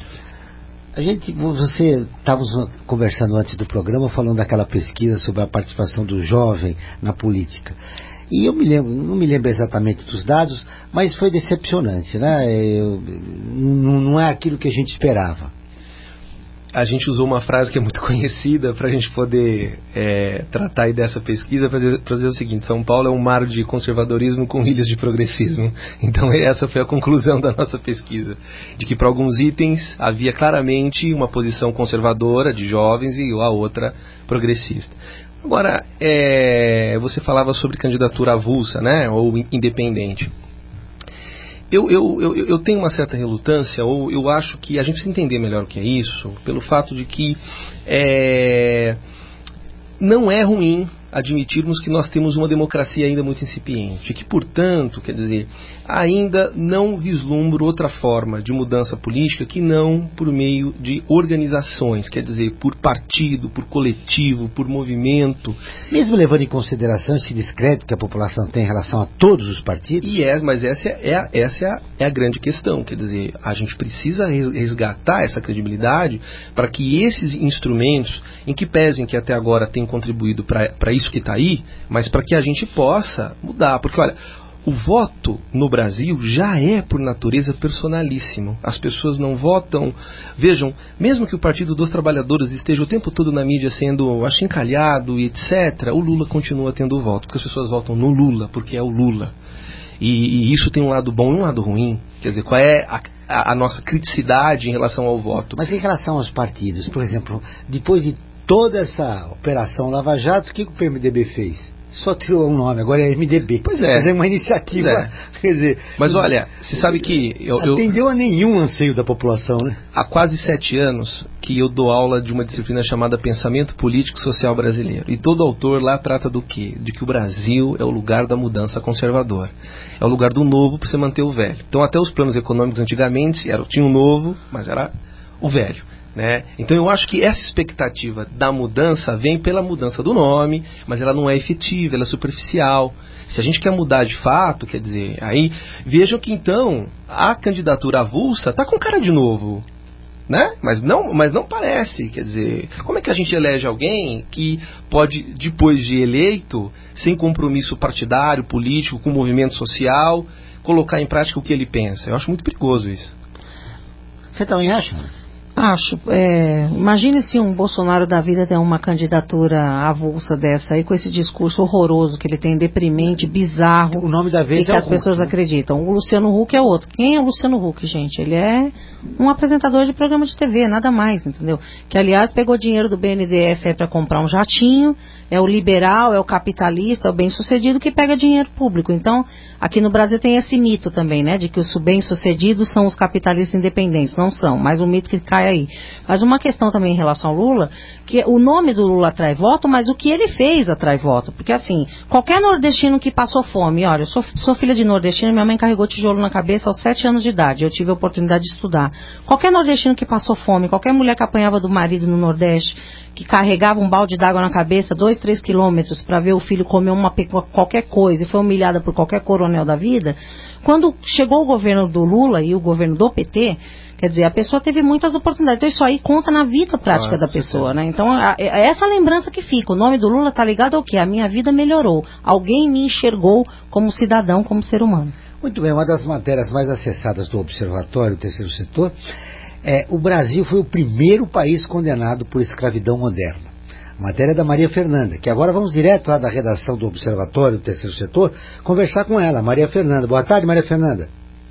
Você estávamos conversando antes do programa, falando daquela pesquisa sobre a participação do jovem na política. E eu não me lembro exatamente dos dados, mas foi decepcionante, né? Não é aquilo que a gente esperava. A gente usou uma frase que é muito conhecida para a gente poder tratar aí dessa pesquisa, para dizer o seguinte: São Paulo é um mar de conservadorismo com ilhas de progressismo. Então essa foi a conclusão da nossa pesquisa, de que para alguns itens havia claramente uma posição conservadora de jovens e a outra progressista. Agora, você falava sobre candidatura avulsa, né, ou independente. Eu tenho uma certa relutância, ou eu acho que a gente precisa entender melhor o que é isso, pelo fato de que não é ruim admitirmos que nós temos uma democracia ainda muito incipiente, e que, portanto, quer dizer, ainda não vislumbro outra forma de mudança política que não por meio de organizações, quer dizer, por partido, por coletivo, por movimento. Mesmo levando em consideração esse descrédito que a população tem em relação a todos os partidos? Mas essa é a grande questão, quer dizer, a gente precisa resgatar essa credibilidade para que esses instrumentos, em que pesem que até agora têm contribuído para isso que está aí, mas para que a gente possa mudar, porque olha, o voto no Brasil já é por natureza personalíssimo. As pessoas não votam. Vejam, mesmo que o Partido dos Trabalhadores esteja o tempo todo na mídia sendo achincalhado e etc., o Lula continua tendo voto, porque as pessoas votam no Lula, porque é o Lula. E isso tem um lado bom e um lado ruim. Quer dizer, qual é a nossa criticidade em relação ao voto? Mas em relação aos partidos, por exemplo, depois de toda essa operação Lava Jato, o que o PMDB fez? Só tirou um nome, agora é MDB. Pois é. Mas é uma iniciativa. Quer dizer, mas olha, você sabe que atendeu a nenhum anseio da população, né? Há quase 7 anos que eu dou aula de uma disciplina chamada Pensamento Político Social Brasileiro. E todo autor lá trata do quê? De que o Brasil é o lugar da mudança conservadora. É o lugar do novo para você manter o velho. Então até os planos econômicos antigamente tinha o novo, mas era o velho. Né? Então eu acho que essa expectativa da mudança vem pela mudança do nome, mas ela não é efetiva, ela é superficial. Se a gente quer mudar de fato, quer dizer, aí vejam que então a candidatura avulsa está com cara de novo, né? Mas não parece, quer dizer, como é que a gente elege alguém que pode, depois de eleito, sem compromisso partidário, político, com movimento social, colocar em prática o que ele pensa? Eu acho muito perigoso isso. Você também acha? Acho. Imagine se um Bolsonaro da vida tem uma candidatura avulsa dessa aí, com esse discurso horroroso que ele tem, deprimente, bizarro. O nome da vez e que é as pessoas acreditam. O Luciano Huck é outro. Quem é o Luciano Huck, gente? Ele é um apresentador de programa de TV, nada mais, entendeu? Que, aliás, pegou dinheiro do BNDES aí para comprar um jatinho, é o liberal, é o capitalista, é o bem-sucedido que pega dinheiro público. Então, aqui no Brasil tem esse mito também, né? De que os bem-sucedidos são os capitalistas independentes. Não são, mas um mito que cai aí. Mas uma questão também em relação ao Lula, que o nome do Lula atrai voto, mas o que ele fez atrai voto. Porque assim, qualquer nordestino que passou fome, olha, eu sou filha de nordestino, minha mãe carregou tijolo na cabeça aos 7 anos de idade, eu tive a oportunidade de estudar. Qualquer nordestino que passou fome, qualquer mulher que apanhava do marido no Nordeste, que carregava um balde d'água na cabeça 2-3 quilômetros para ver o filho comer qualquer coisa e foi humilhada por qualquer coronel da vida, quando chegou o governo do Lula e o governo do PT, quer dizer, a pessoa teve muitas oportunidades. Então isso aí conta na vida prática da pessoa, né? Então é essa lembrança que fica. O nome do Lula tá ligado ao quê? A minha vida melhorou. Alguém me enxergou como cidadão, como ser humano. Muito bem, uma das matérias mais acessadas do Observatório, Terceiro Setor, o Brasil foi o primeiro país condenado por escravidão moderna. Matéria da Maria Fernanda, que agora vamos direto lá da redação do Observatório, Terceiro Setor, conversar com ela. Maria Fernanda. Boa tarde, Maria Fernanda.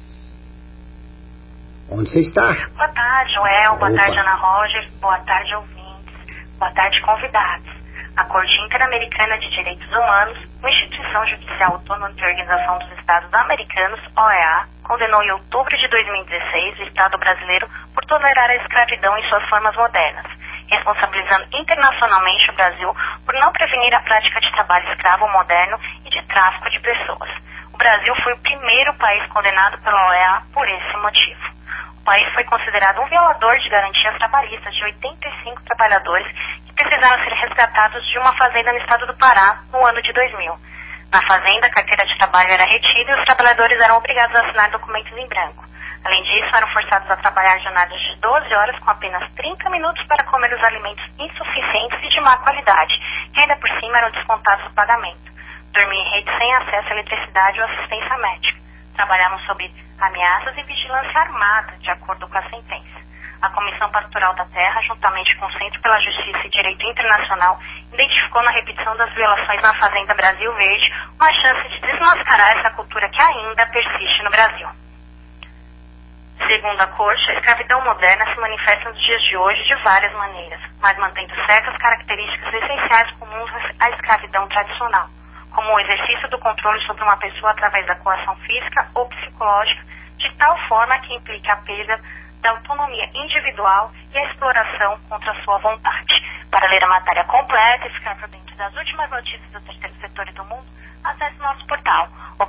Onde você está? Boa tarde, Joel. Boa tarde, Ana Roger. Boa tarde, ouvintes. Boa tarde, convidados. A Corte Interamericana de Direitos Humanos, uma instituição judicial autônoma de Organização dos Estados Americanos, OEA, condenou em outubro de 2016 o Estado brasileiro por tolerar a escravidão em suas formas modernas, responsabilizando internacionalmente o Brasil por não prevenir a prática de trabalho escravo moderno e de tráfico de pessoas. O Brasil foi o primeiro país condenado pela OEA por esse motivo. O país foi considerado um violador de garantias trabalhistas de 85 trabalhadores que precisaram ser resgatados de uma fazenda no estado do Pará no ano de 2000. Na fazenda, a carteira de trabalho era retida e os trabalhadores eram obrigados a assinar documentos em branco. Além disso, eram forçados a trabalhar jornadas de 12 horas com apenas 30 minutos para comer os alimentos insuficientes e de má qualidade, que ainda por cima eram descontados do pagamento. Dormir em rede sem acesso à eletricidade ou assistência médica. Trabalhavam sob ameaças e vigilância armada, de acordo com a sentença. A Comissão Pastoral da Terra, juntamente com o Centro pela Justiça e Direito Internacional, identificou na repetição das violações na Fazenda Brasil Verde uma chance de desmascarar essa cultura que ainda persiste no Brasil. Segundo a Corte, a escravidão moderna se manifesta nos dias de hoje de várias maneiras, mas mantendo certas características essenciais comuns à escravidão tradicional, como o exercício do controle sobre uma pessoa através da coação física ou psicológica, de tal forma que implique a perda da autonomia individual e a exploração contra a sua vontade. Para ler a matéria completa e ficar por dentro das últimas notícias do terceiro setor e do mundo, acesse nosso portal,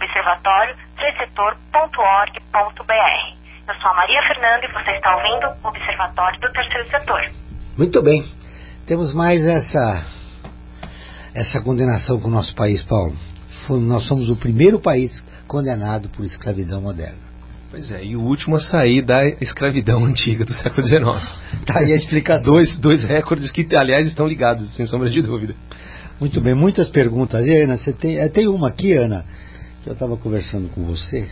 observatório3setor.org.br. Eu sou a Maria Fernanda e você está ouvindo o Observatório do Terceiro Setor. Muito bem. Temos mais essa condenação com o nosso país, Paulo. Nós somos o primeiro país condenado por escravidão moderna. Pois é, e o último a sair da escravidão antiga do século XIX. Tá aí a explicação. Dois recordes que, aliás, estão ligados, sem sombra de dúvida. Muito bem, muitas perguntas. E, Ana, você tem uma aqui, Ana, que eu estava conversando com você.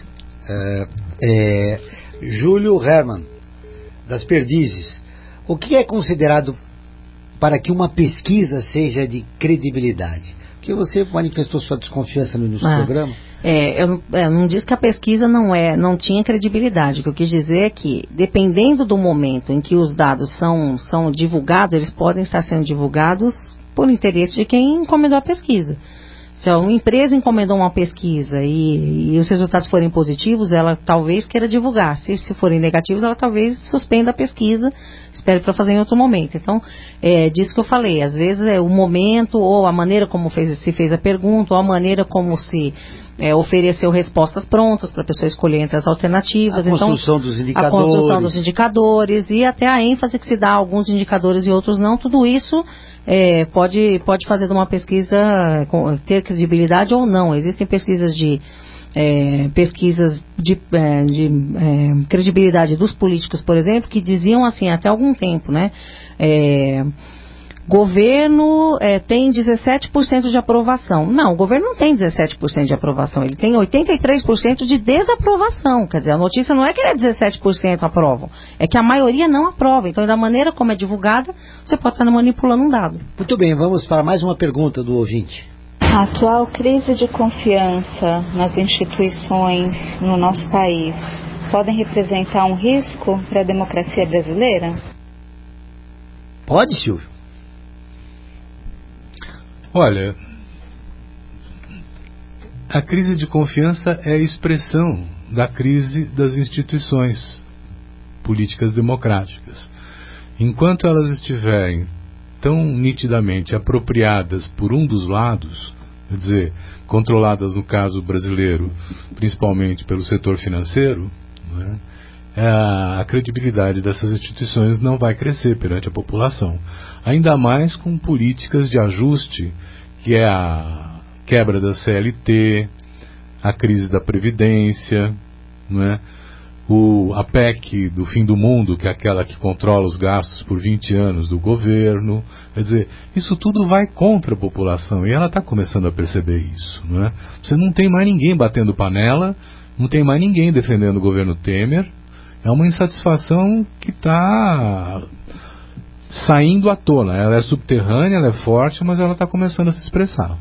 Júlio Herman, das Perdizes. O que é considerado para que uma pesquisa seja de credibilidade? Porque você manifestou sua desconfiança no início do programa. Eu não disse que a pesquisa não tinha credibilidade. O que eu quis dizer é que, dependendo do momento em que os dados são divulgados, eles podem estar sendo divulgados por interesse de quem encomendou a pesquisa. Se uma empresa encomendou uma pesquisa e os resultados forem positivos, ela talvez queira divulgar. Se forem negativos, ela talvez suspenda a pesquisa, espere para fazer em outro momento. Então, disso que eu falei. Às vezes é o momento ou a maneira como se fez a pergunta, ou a maneira como se ofereceu respostas prontas para a pessoa escolher entre as alternativas. A construção dos indicadores. A construção dos indicadores e até a ênfase que se dá a alguns indicadores e outros não. Tudo isso pode fazer de uma pesquisa ter credibilidade ou não. Existem pesquisas de credibilidade dos políticos, por exemplo, que diziam assim até algum tempo, né? Governo tem 17% de aprovação. Não, o governo não tem 17% de aprovação, ele tem 83% de desaprovação. Quer dizer, a notícia não é que 17% aprovam, é que a maioria não aprova. Então, da maneira como é divulgada, você pode estar manipulando um dado. Muito bem, vamos para mais uma pergunta do ouvinte. A atual crise de confiança nas instituições no nosso país podem representar um risco para a democracia brasileira? Pode, Silvio? Olha, a crise de confiança é a expressão da crise das instituições políticas democráticas. Enquanto elas estiverem tão nitidamente apropriadas por um dos lados, quer dizer, controladas no caso brasileiro, principalmente pelo setor financeiro, né, a credibilidade dessas instituições não vai crescer perante a população. Ainda mais com políticas de ajuste, que é a quebra da CLT, a crise da Previdência, né? A PEC do fim do mundo, que é aquela que controla os gastos por 20 anos do governo. Quer dizer, isso tudo vai contra a população e ela está começando a perceber isso, não é? Você não tem mais ninguém batendo panela, não tem mais ninguém defendendo o governo Temer. É uma insatisfação que está saindo à tona. Ela é subterrânea, ela é forte, mas ela está começando a se expressar.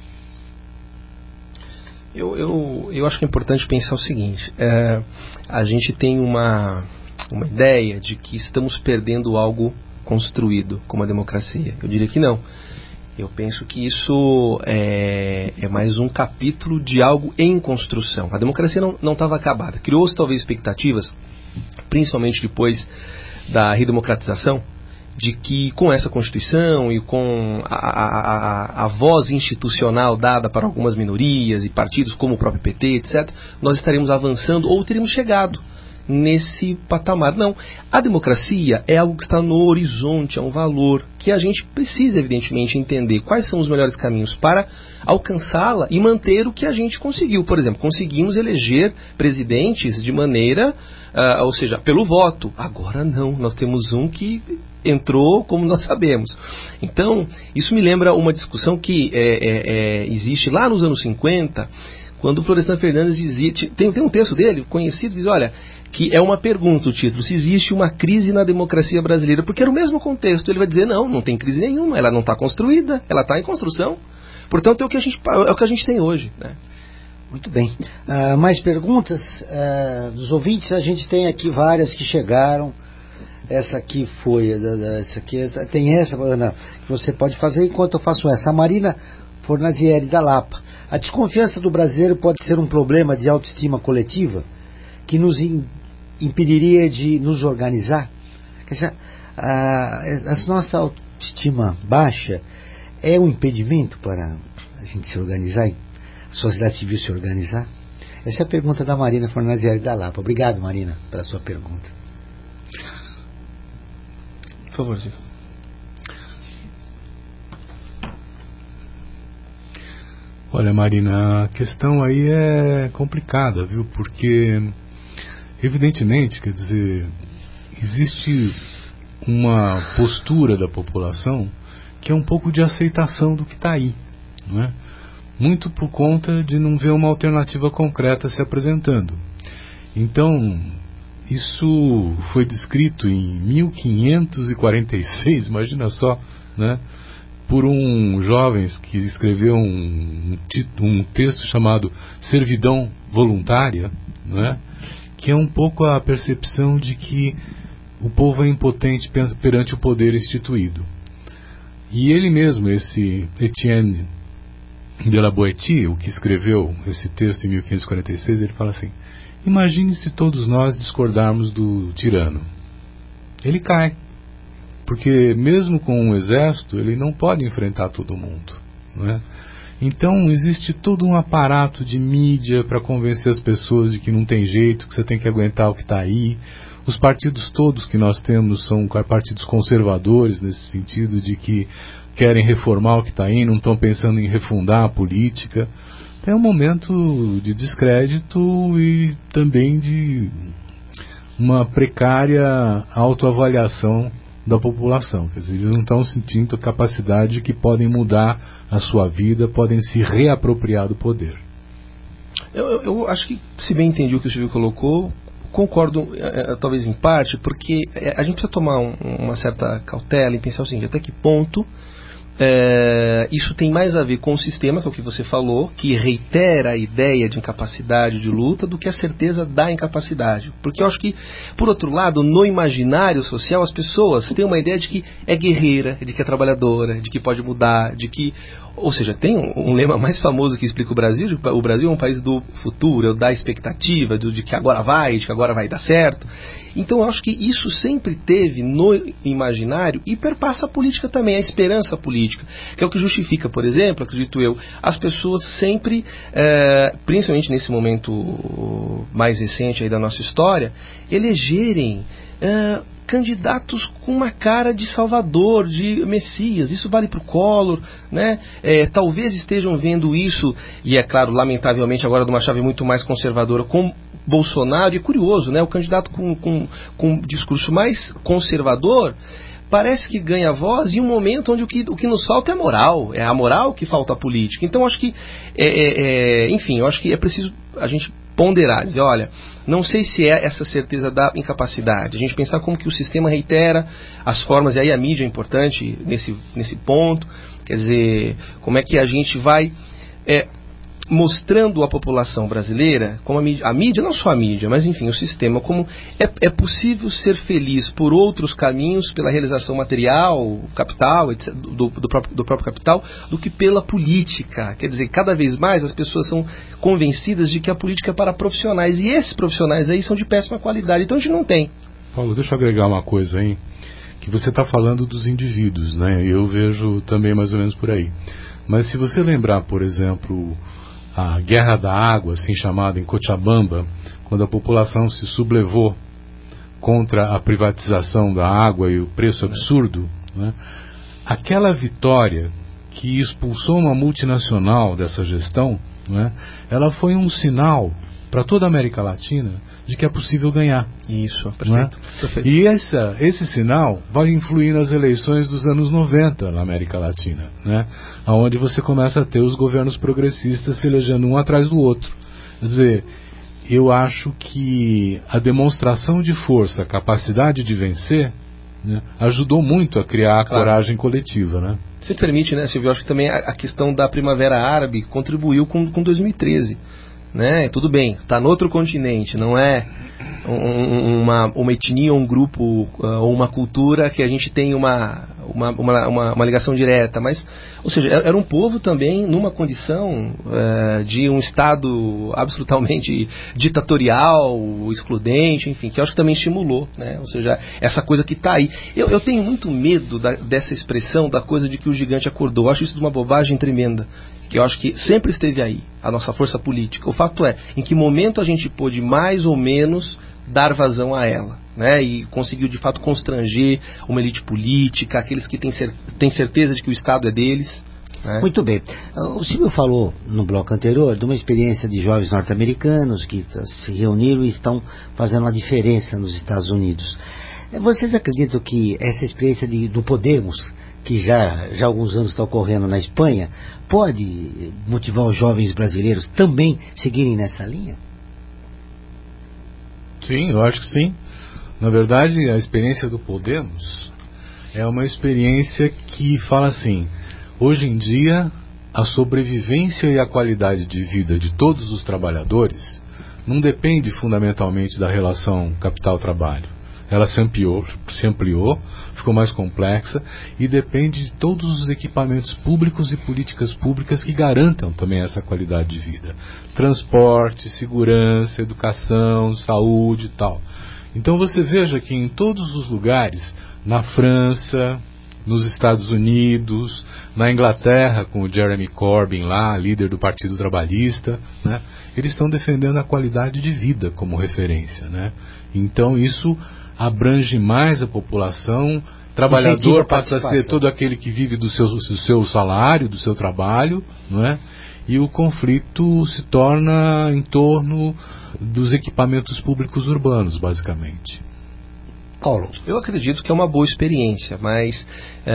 Eu acho que é importante pensar o seguinte. A gente tem uma ideia de que estamos perdendo algo construído como a democracia. Eu diria que não. Eu penso que isso é mais um capítulo de algo em construção. A democracia não estava acabada. Criou-se talvez expectativas, principalmente depois da redemocratização, de que com essa Constituição e com a voz institucional dada para algumas minorias e partidos como o próprio PT, etc., nós estaremos avançando ou teríamos chegado nesse patamar. Não, a democracia é algo que está no horizonte, é um valor que a gente precisa evidentemente entender quais são os melhores caminhos para alcançá-la e manter o que a gente conseguiu. Por exemplo, conseguimos eleger presidentes de maneira, ou seja, pelo voto. Agora não, nós temos um que entrou como nós sabemos. Então, isso me lembra uma discussão que existe lá nos anos 50, quando o Florestan Fernandes dizia, tem um texto dele conhecido, diz, olha, que é uma pergunta o título, se existe uma crise na democracia brasileira, porque era o mesmo contexto. Ele vai dizer, não tem crise nenhuma, ela não está construída, ela está em construção. Portanto, é o que a gente tem hoje, né? Muito bem. Mais perguntas dos ouvintes? A gente tem aqui várias que chegaram. Essa aqui foi, tem essa, Ana, que você pode fazer enquanto eu faço essa. A Marina Fornazieri, da Lapa. A desconfiança do brasileiro pode ser um problema de autoestima coletiva que nos impediria de nos organizar? Quer dizer, a nossa autoestima baixa é um impedimento para a gente se organizar, a sociedade civil se organizar? Essa é a pergunta da Marina Fornazieri, da Lapa. Obrigado, Marina, pela sua pergunta. Por favor, Gil. Olha, Marina, a questão aí é complicada, viu? Porque, evidentemente, quer dizer, existe uma postura da população que é um pouco de aceitação do que está aí, não é? Muito por conta de não ver uma alternativa concreta se apresentando. Então, isso foi descrito em 1546, imagina só, né? por um jovem que escreveu um texto chamado Servidão Voluntária, né? Que é um pouco a percepção de que o povo é impotente perante o poder instituído. E ele mesmo, esse Etienne de la Boétie, o que escreveu esse texto em 1546, ele fala assim: imagine se todos nós discordarmos do tirano. Ele cai, porque mesmo com um exército ele não pode enfrentar todo mundo, não é? Então existe todo um aparato de mídia para convencer as pessoas de que não tem jeito, que você tem que aguentar o que está aí. Os partidos todos que nós temos são partidos conservadores, nesse sentido de que querem reformar o que está aí, não estão pensando em refundar a política. É um momento de descrédito e também de uma precária autoavaliação da população. Quer dizer, eles não estão sentindo a capacidade de que podem mudar a sua vida, podem se reapropriar do poder. Eu acho que, se bem entendi o que o Silvio colocou, concordo talvez em parte, porque a gente precisa tomar uma certa cautela e pensar o seguinte: até que ponto isso tem mais a ver com o sistema, que é o que você falou, que reitera a ideia de incapacidade de luta, do que a certeza da incapacidade. Porque eu acho que, por outro lado, no imaginário social, as pessoas têm uma ideia de que é guerreira, de que é trabalhadora, de que pode mudar, de que... Ou seja, tem um lema mais famoso que explica o Brasil: o Brasil é um país do futuro, da expectativa, de que agora vai dar certo. Então eu acho que isso sempre teve no imaginário e perpassa a política também, a esperança política, que é o que justifica, por exemplo, acredito eu, as pessoas sempre, principalmente nesse momento mais recente aí da nossa história, elegerem candidatos com uma cara de Salvador, de Messias. Isso vale para o Collor, né? Talvez estejam vendo isso, e é claro, lamentavelmente agora de uma chave muito mais conservadora, com Bolsonaro. E é curioso, né? O candidato com um discurso mais conservador parece que ganha voz em um momento onde o que nos falta é moral. É a moral que falta a política. Então acho que enfim, eu acho que é preciso a gente ponderar, dizer, olha, não sei se é essa certeza da incapacidade. A gente pensar como que o sistema reitera as formas, e aí a mídia é importante nesse ponto, quer dizer, como é que a gente vai mostrando à população brasileira, como a mídia, não só a mídia, mas enfim, o sistema, como é possível ser feliz por outros caminhos, pela realização material, capital, etc., do próprio capital, do que pela política. Quer dizer, cada vez mais as pessoas são convencidas de que a política é para profissionais, e esses profissionais aí são de péssima qualidade, então a gente não tem. Paulo, deixa eu agregar uma coisa aí, que você está falando dos indivíduos, né? Eu vejo também mais ou menos por aí. Mas se você lembrar, por exemplo, a Guerra da Água, assim chamada, em Cochabamba, quando a população se sublevou contra a privatização da água e o preço absurdo, né? Aquela vitória que expulsou uma multinacional dessa gestão, né? Ela foi um sinal para toda a América Latina de que é possível ganhar. Isso, perfeito. Perfeito. E esse sinal vai influir nas eleições dos anos 90 na América Latina, né? Onde você começa a ter os governos progressistas se elegendo um atrás do outro. Quer dizer, eu acho que a demonstração de força, a capacidade de vencer, né, ajudou muito a criar a coragem coletiva, né? Se permite, né, Silvio, eu acho que também a questão da Primavera Árabe contribuiu com 2013. Né? Tudo bem, está no outro continente, não é uma etnia, um grupo ou uma cultura que a gente tem uma ligação direta, mas, ou seja, era um povo também numa condição de um Estado absolutamente ditatorial, excludente, enfim, que eu acho que também estimulou, né? Ou seja, essa coisa que está aí. Eu tenho muito medo dessa expressão, da coisa de que o gigante acordou. Eu acho isso de uma bobagem tremenda, que eu acho que sempre esteve aí, a nossa força política. O fato é, em que momento a gente pôde mais ou menos dar vazão a ela, né? E conseguiu de fato constranger uma elite política, aqueles que têm certeza de que o Estado é deles, né? Muito bem. O Silvio falou no bloco anterior de uma experiência de jovens norte-americanos que se reuniram e estão fazendo uma diferença nos Estados Unidos. Vocês acreditam que essa experiência do Podemos, que já há alguns anos está ocorrendo na Espanha, pode motivar os jovens brasileiros também seguirem nessa linha? Sim, eu acho que sim. Na verdade, a experiência do Podemos é uma experiência que fala assim: Hoje em dia, a sobrevivência e a qualidade de vida de todos os trabalhadores não depende fundamentalmente da relação capital-trabalho. Ela se ampliou, ficou mais complexa e depende de todos os equipamentos públicos e políticas públicas que garantam também essa qualidade de vida. Transporte, segurança, educação, saúde e tal. Então você veja que em todos os lugares, na França, nos Estados Unidos, na Inglaterra, com o Jeremy Corbyn lá, líder do Partido Trabalhista, né, eles estão defendendo a qualidade de vida como referência, né? Então isso abrange mais a população. Trabalhador passa a ser todo aquele que vive do seu salário, do seu trabalho, não é? E o conflito se torna em torno dos equipamentos públicos urbanos, basicamente. Paulo. Eu acredito que é uma boa experiência, mas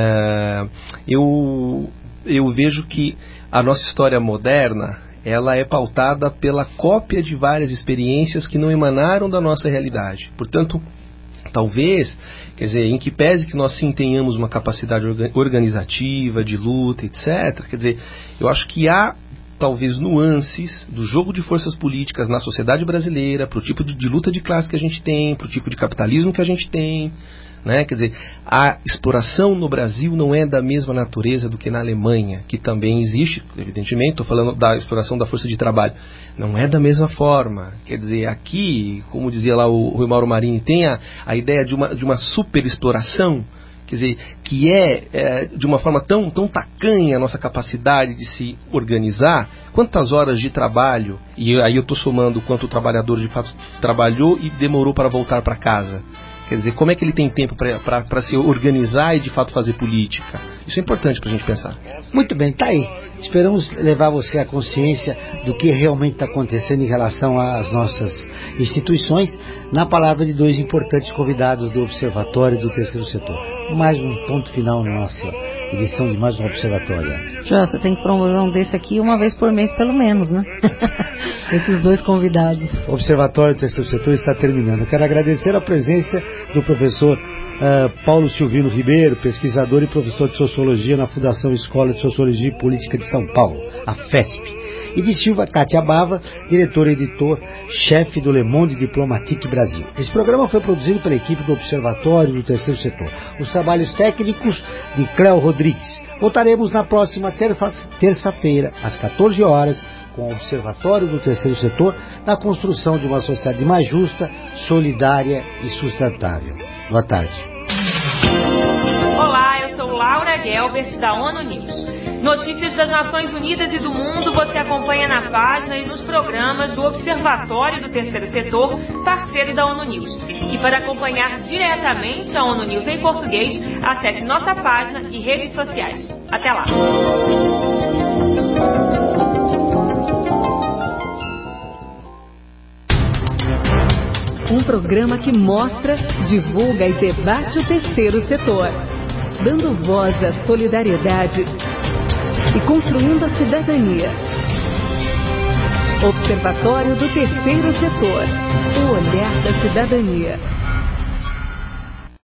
eu vejo que a nossa história moderna, ela é pautada pela cópia de várias experiências que não emanaram da nossa realidade. Portanto, talvez, quer dizer, em que pese que nós sim tenhamos uma capacidade organizativa, de luta, etc., quer dizer, eu acho que há talvez nuances do jogo de forças políticas na sociedade brasileira, para o tipo de luta de classe que a gente tem, para o tipo de capitalismo que a gente tem, né? Quer dizer, a exploração no Brasil não é da mesma natureza do que na Alemanha, que também existe, evidentemente, estou falando da exploração da força de trabalho, não é da mesma forma. Quer dizer, aqui, como dizia lá o Rui Mauro Marini, tem a ideia de uma superexploração, quer dizer, que é de uma forma tão tacanha a nossa capacidade de se organizar. Quantas horas de trabalho, e aí eu estou somando quanto o trabalhador de fato trabalhou e demorou para voltar para casa. Quer dizer, como é que ele tem tempo para se organizar e de fato fazer política? Isso é importante para a gente pensar. Muito bem, tá aí. Esperamos levar você à consciência do que realmente está acontecendo em relação às nossas instituições, na palavra de dois importantes convidados do Observatório do Terceiro Setor. Mais um ponto final na nossa edição de mais um Observatório. Já, você tem que promover um desse aqui uma vez por mês, pelo menos, né? Esses dois convidados. O Observatório do Terceiro Setor está terminando. Eu quero agradecer a presença do professor Paulo Silvino Ribeiro, pesquisador e professor de Sociologia na Fundação Escola de Sociologia e Política de São Paulo, a FESP. E de Silva Cátia Bava, diretor e editor-chefe do Le Monde Diplomatique Brasil. Esse programa foi produzido pela equipe do Observatório do Terceiro Setor. Os trabalhos técnicos de Cléo Rodrigues. Voltaremos na próxima terça-feira, às 14 horas, com o Observatório do Terceiro Setor, na construção de uma sociedade mais justa, solidária e sustentável. Boa tarde. Olá, eu sou Laura Gelbert, da ONU News. Notícias das Nações Unidas e do mundo você acompanha na página e nos programas do Observatório do Terceiro Setor, parceiro da ONU News. E para acompanhar diretamente a ONU News em português, acesse nossa página e redes sociais. Até lá! Um programa que mostra, divulga e debate o terceiro setor, dando voz à solidariedade e construindo a cidadania. Observatório do Terceiro Setor, o olhar da cidadania.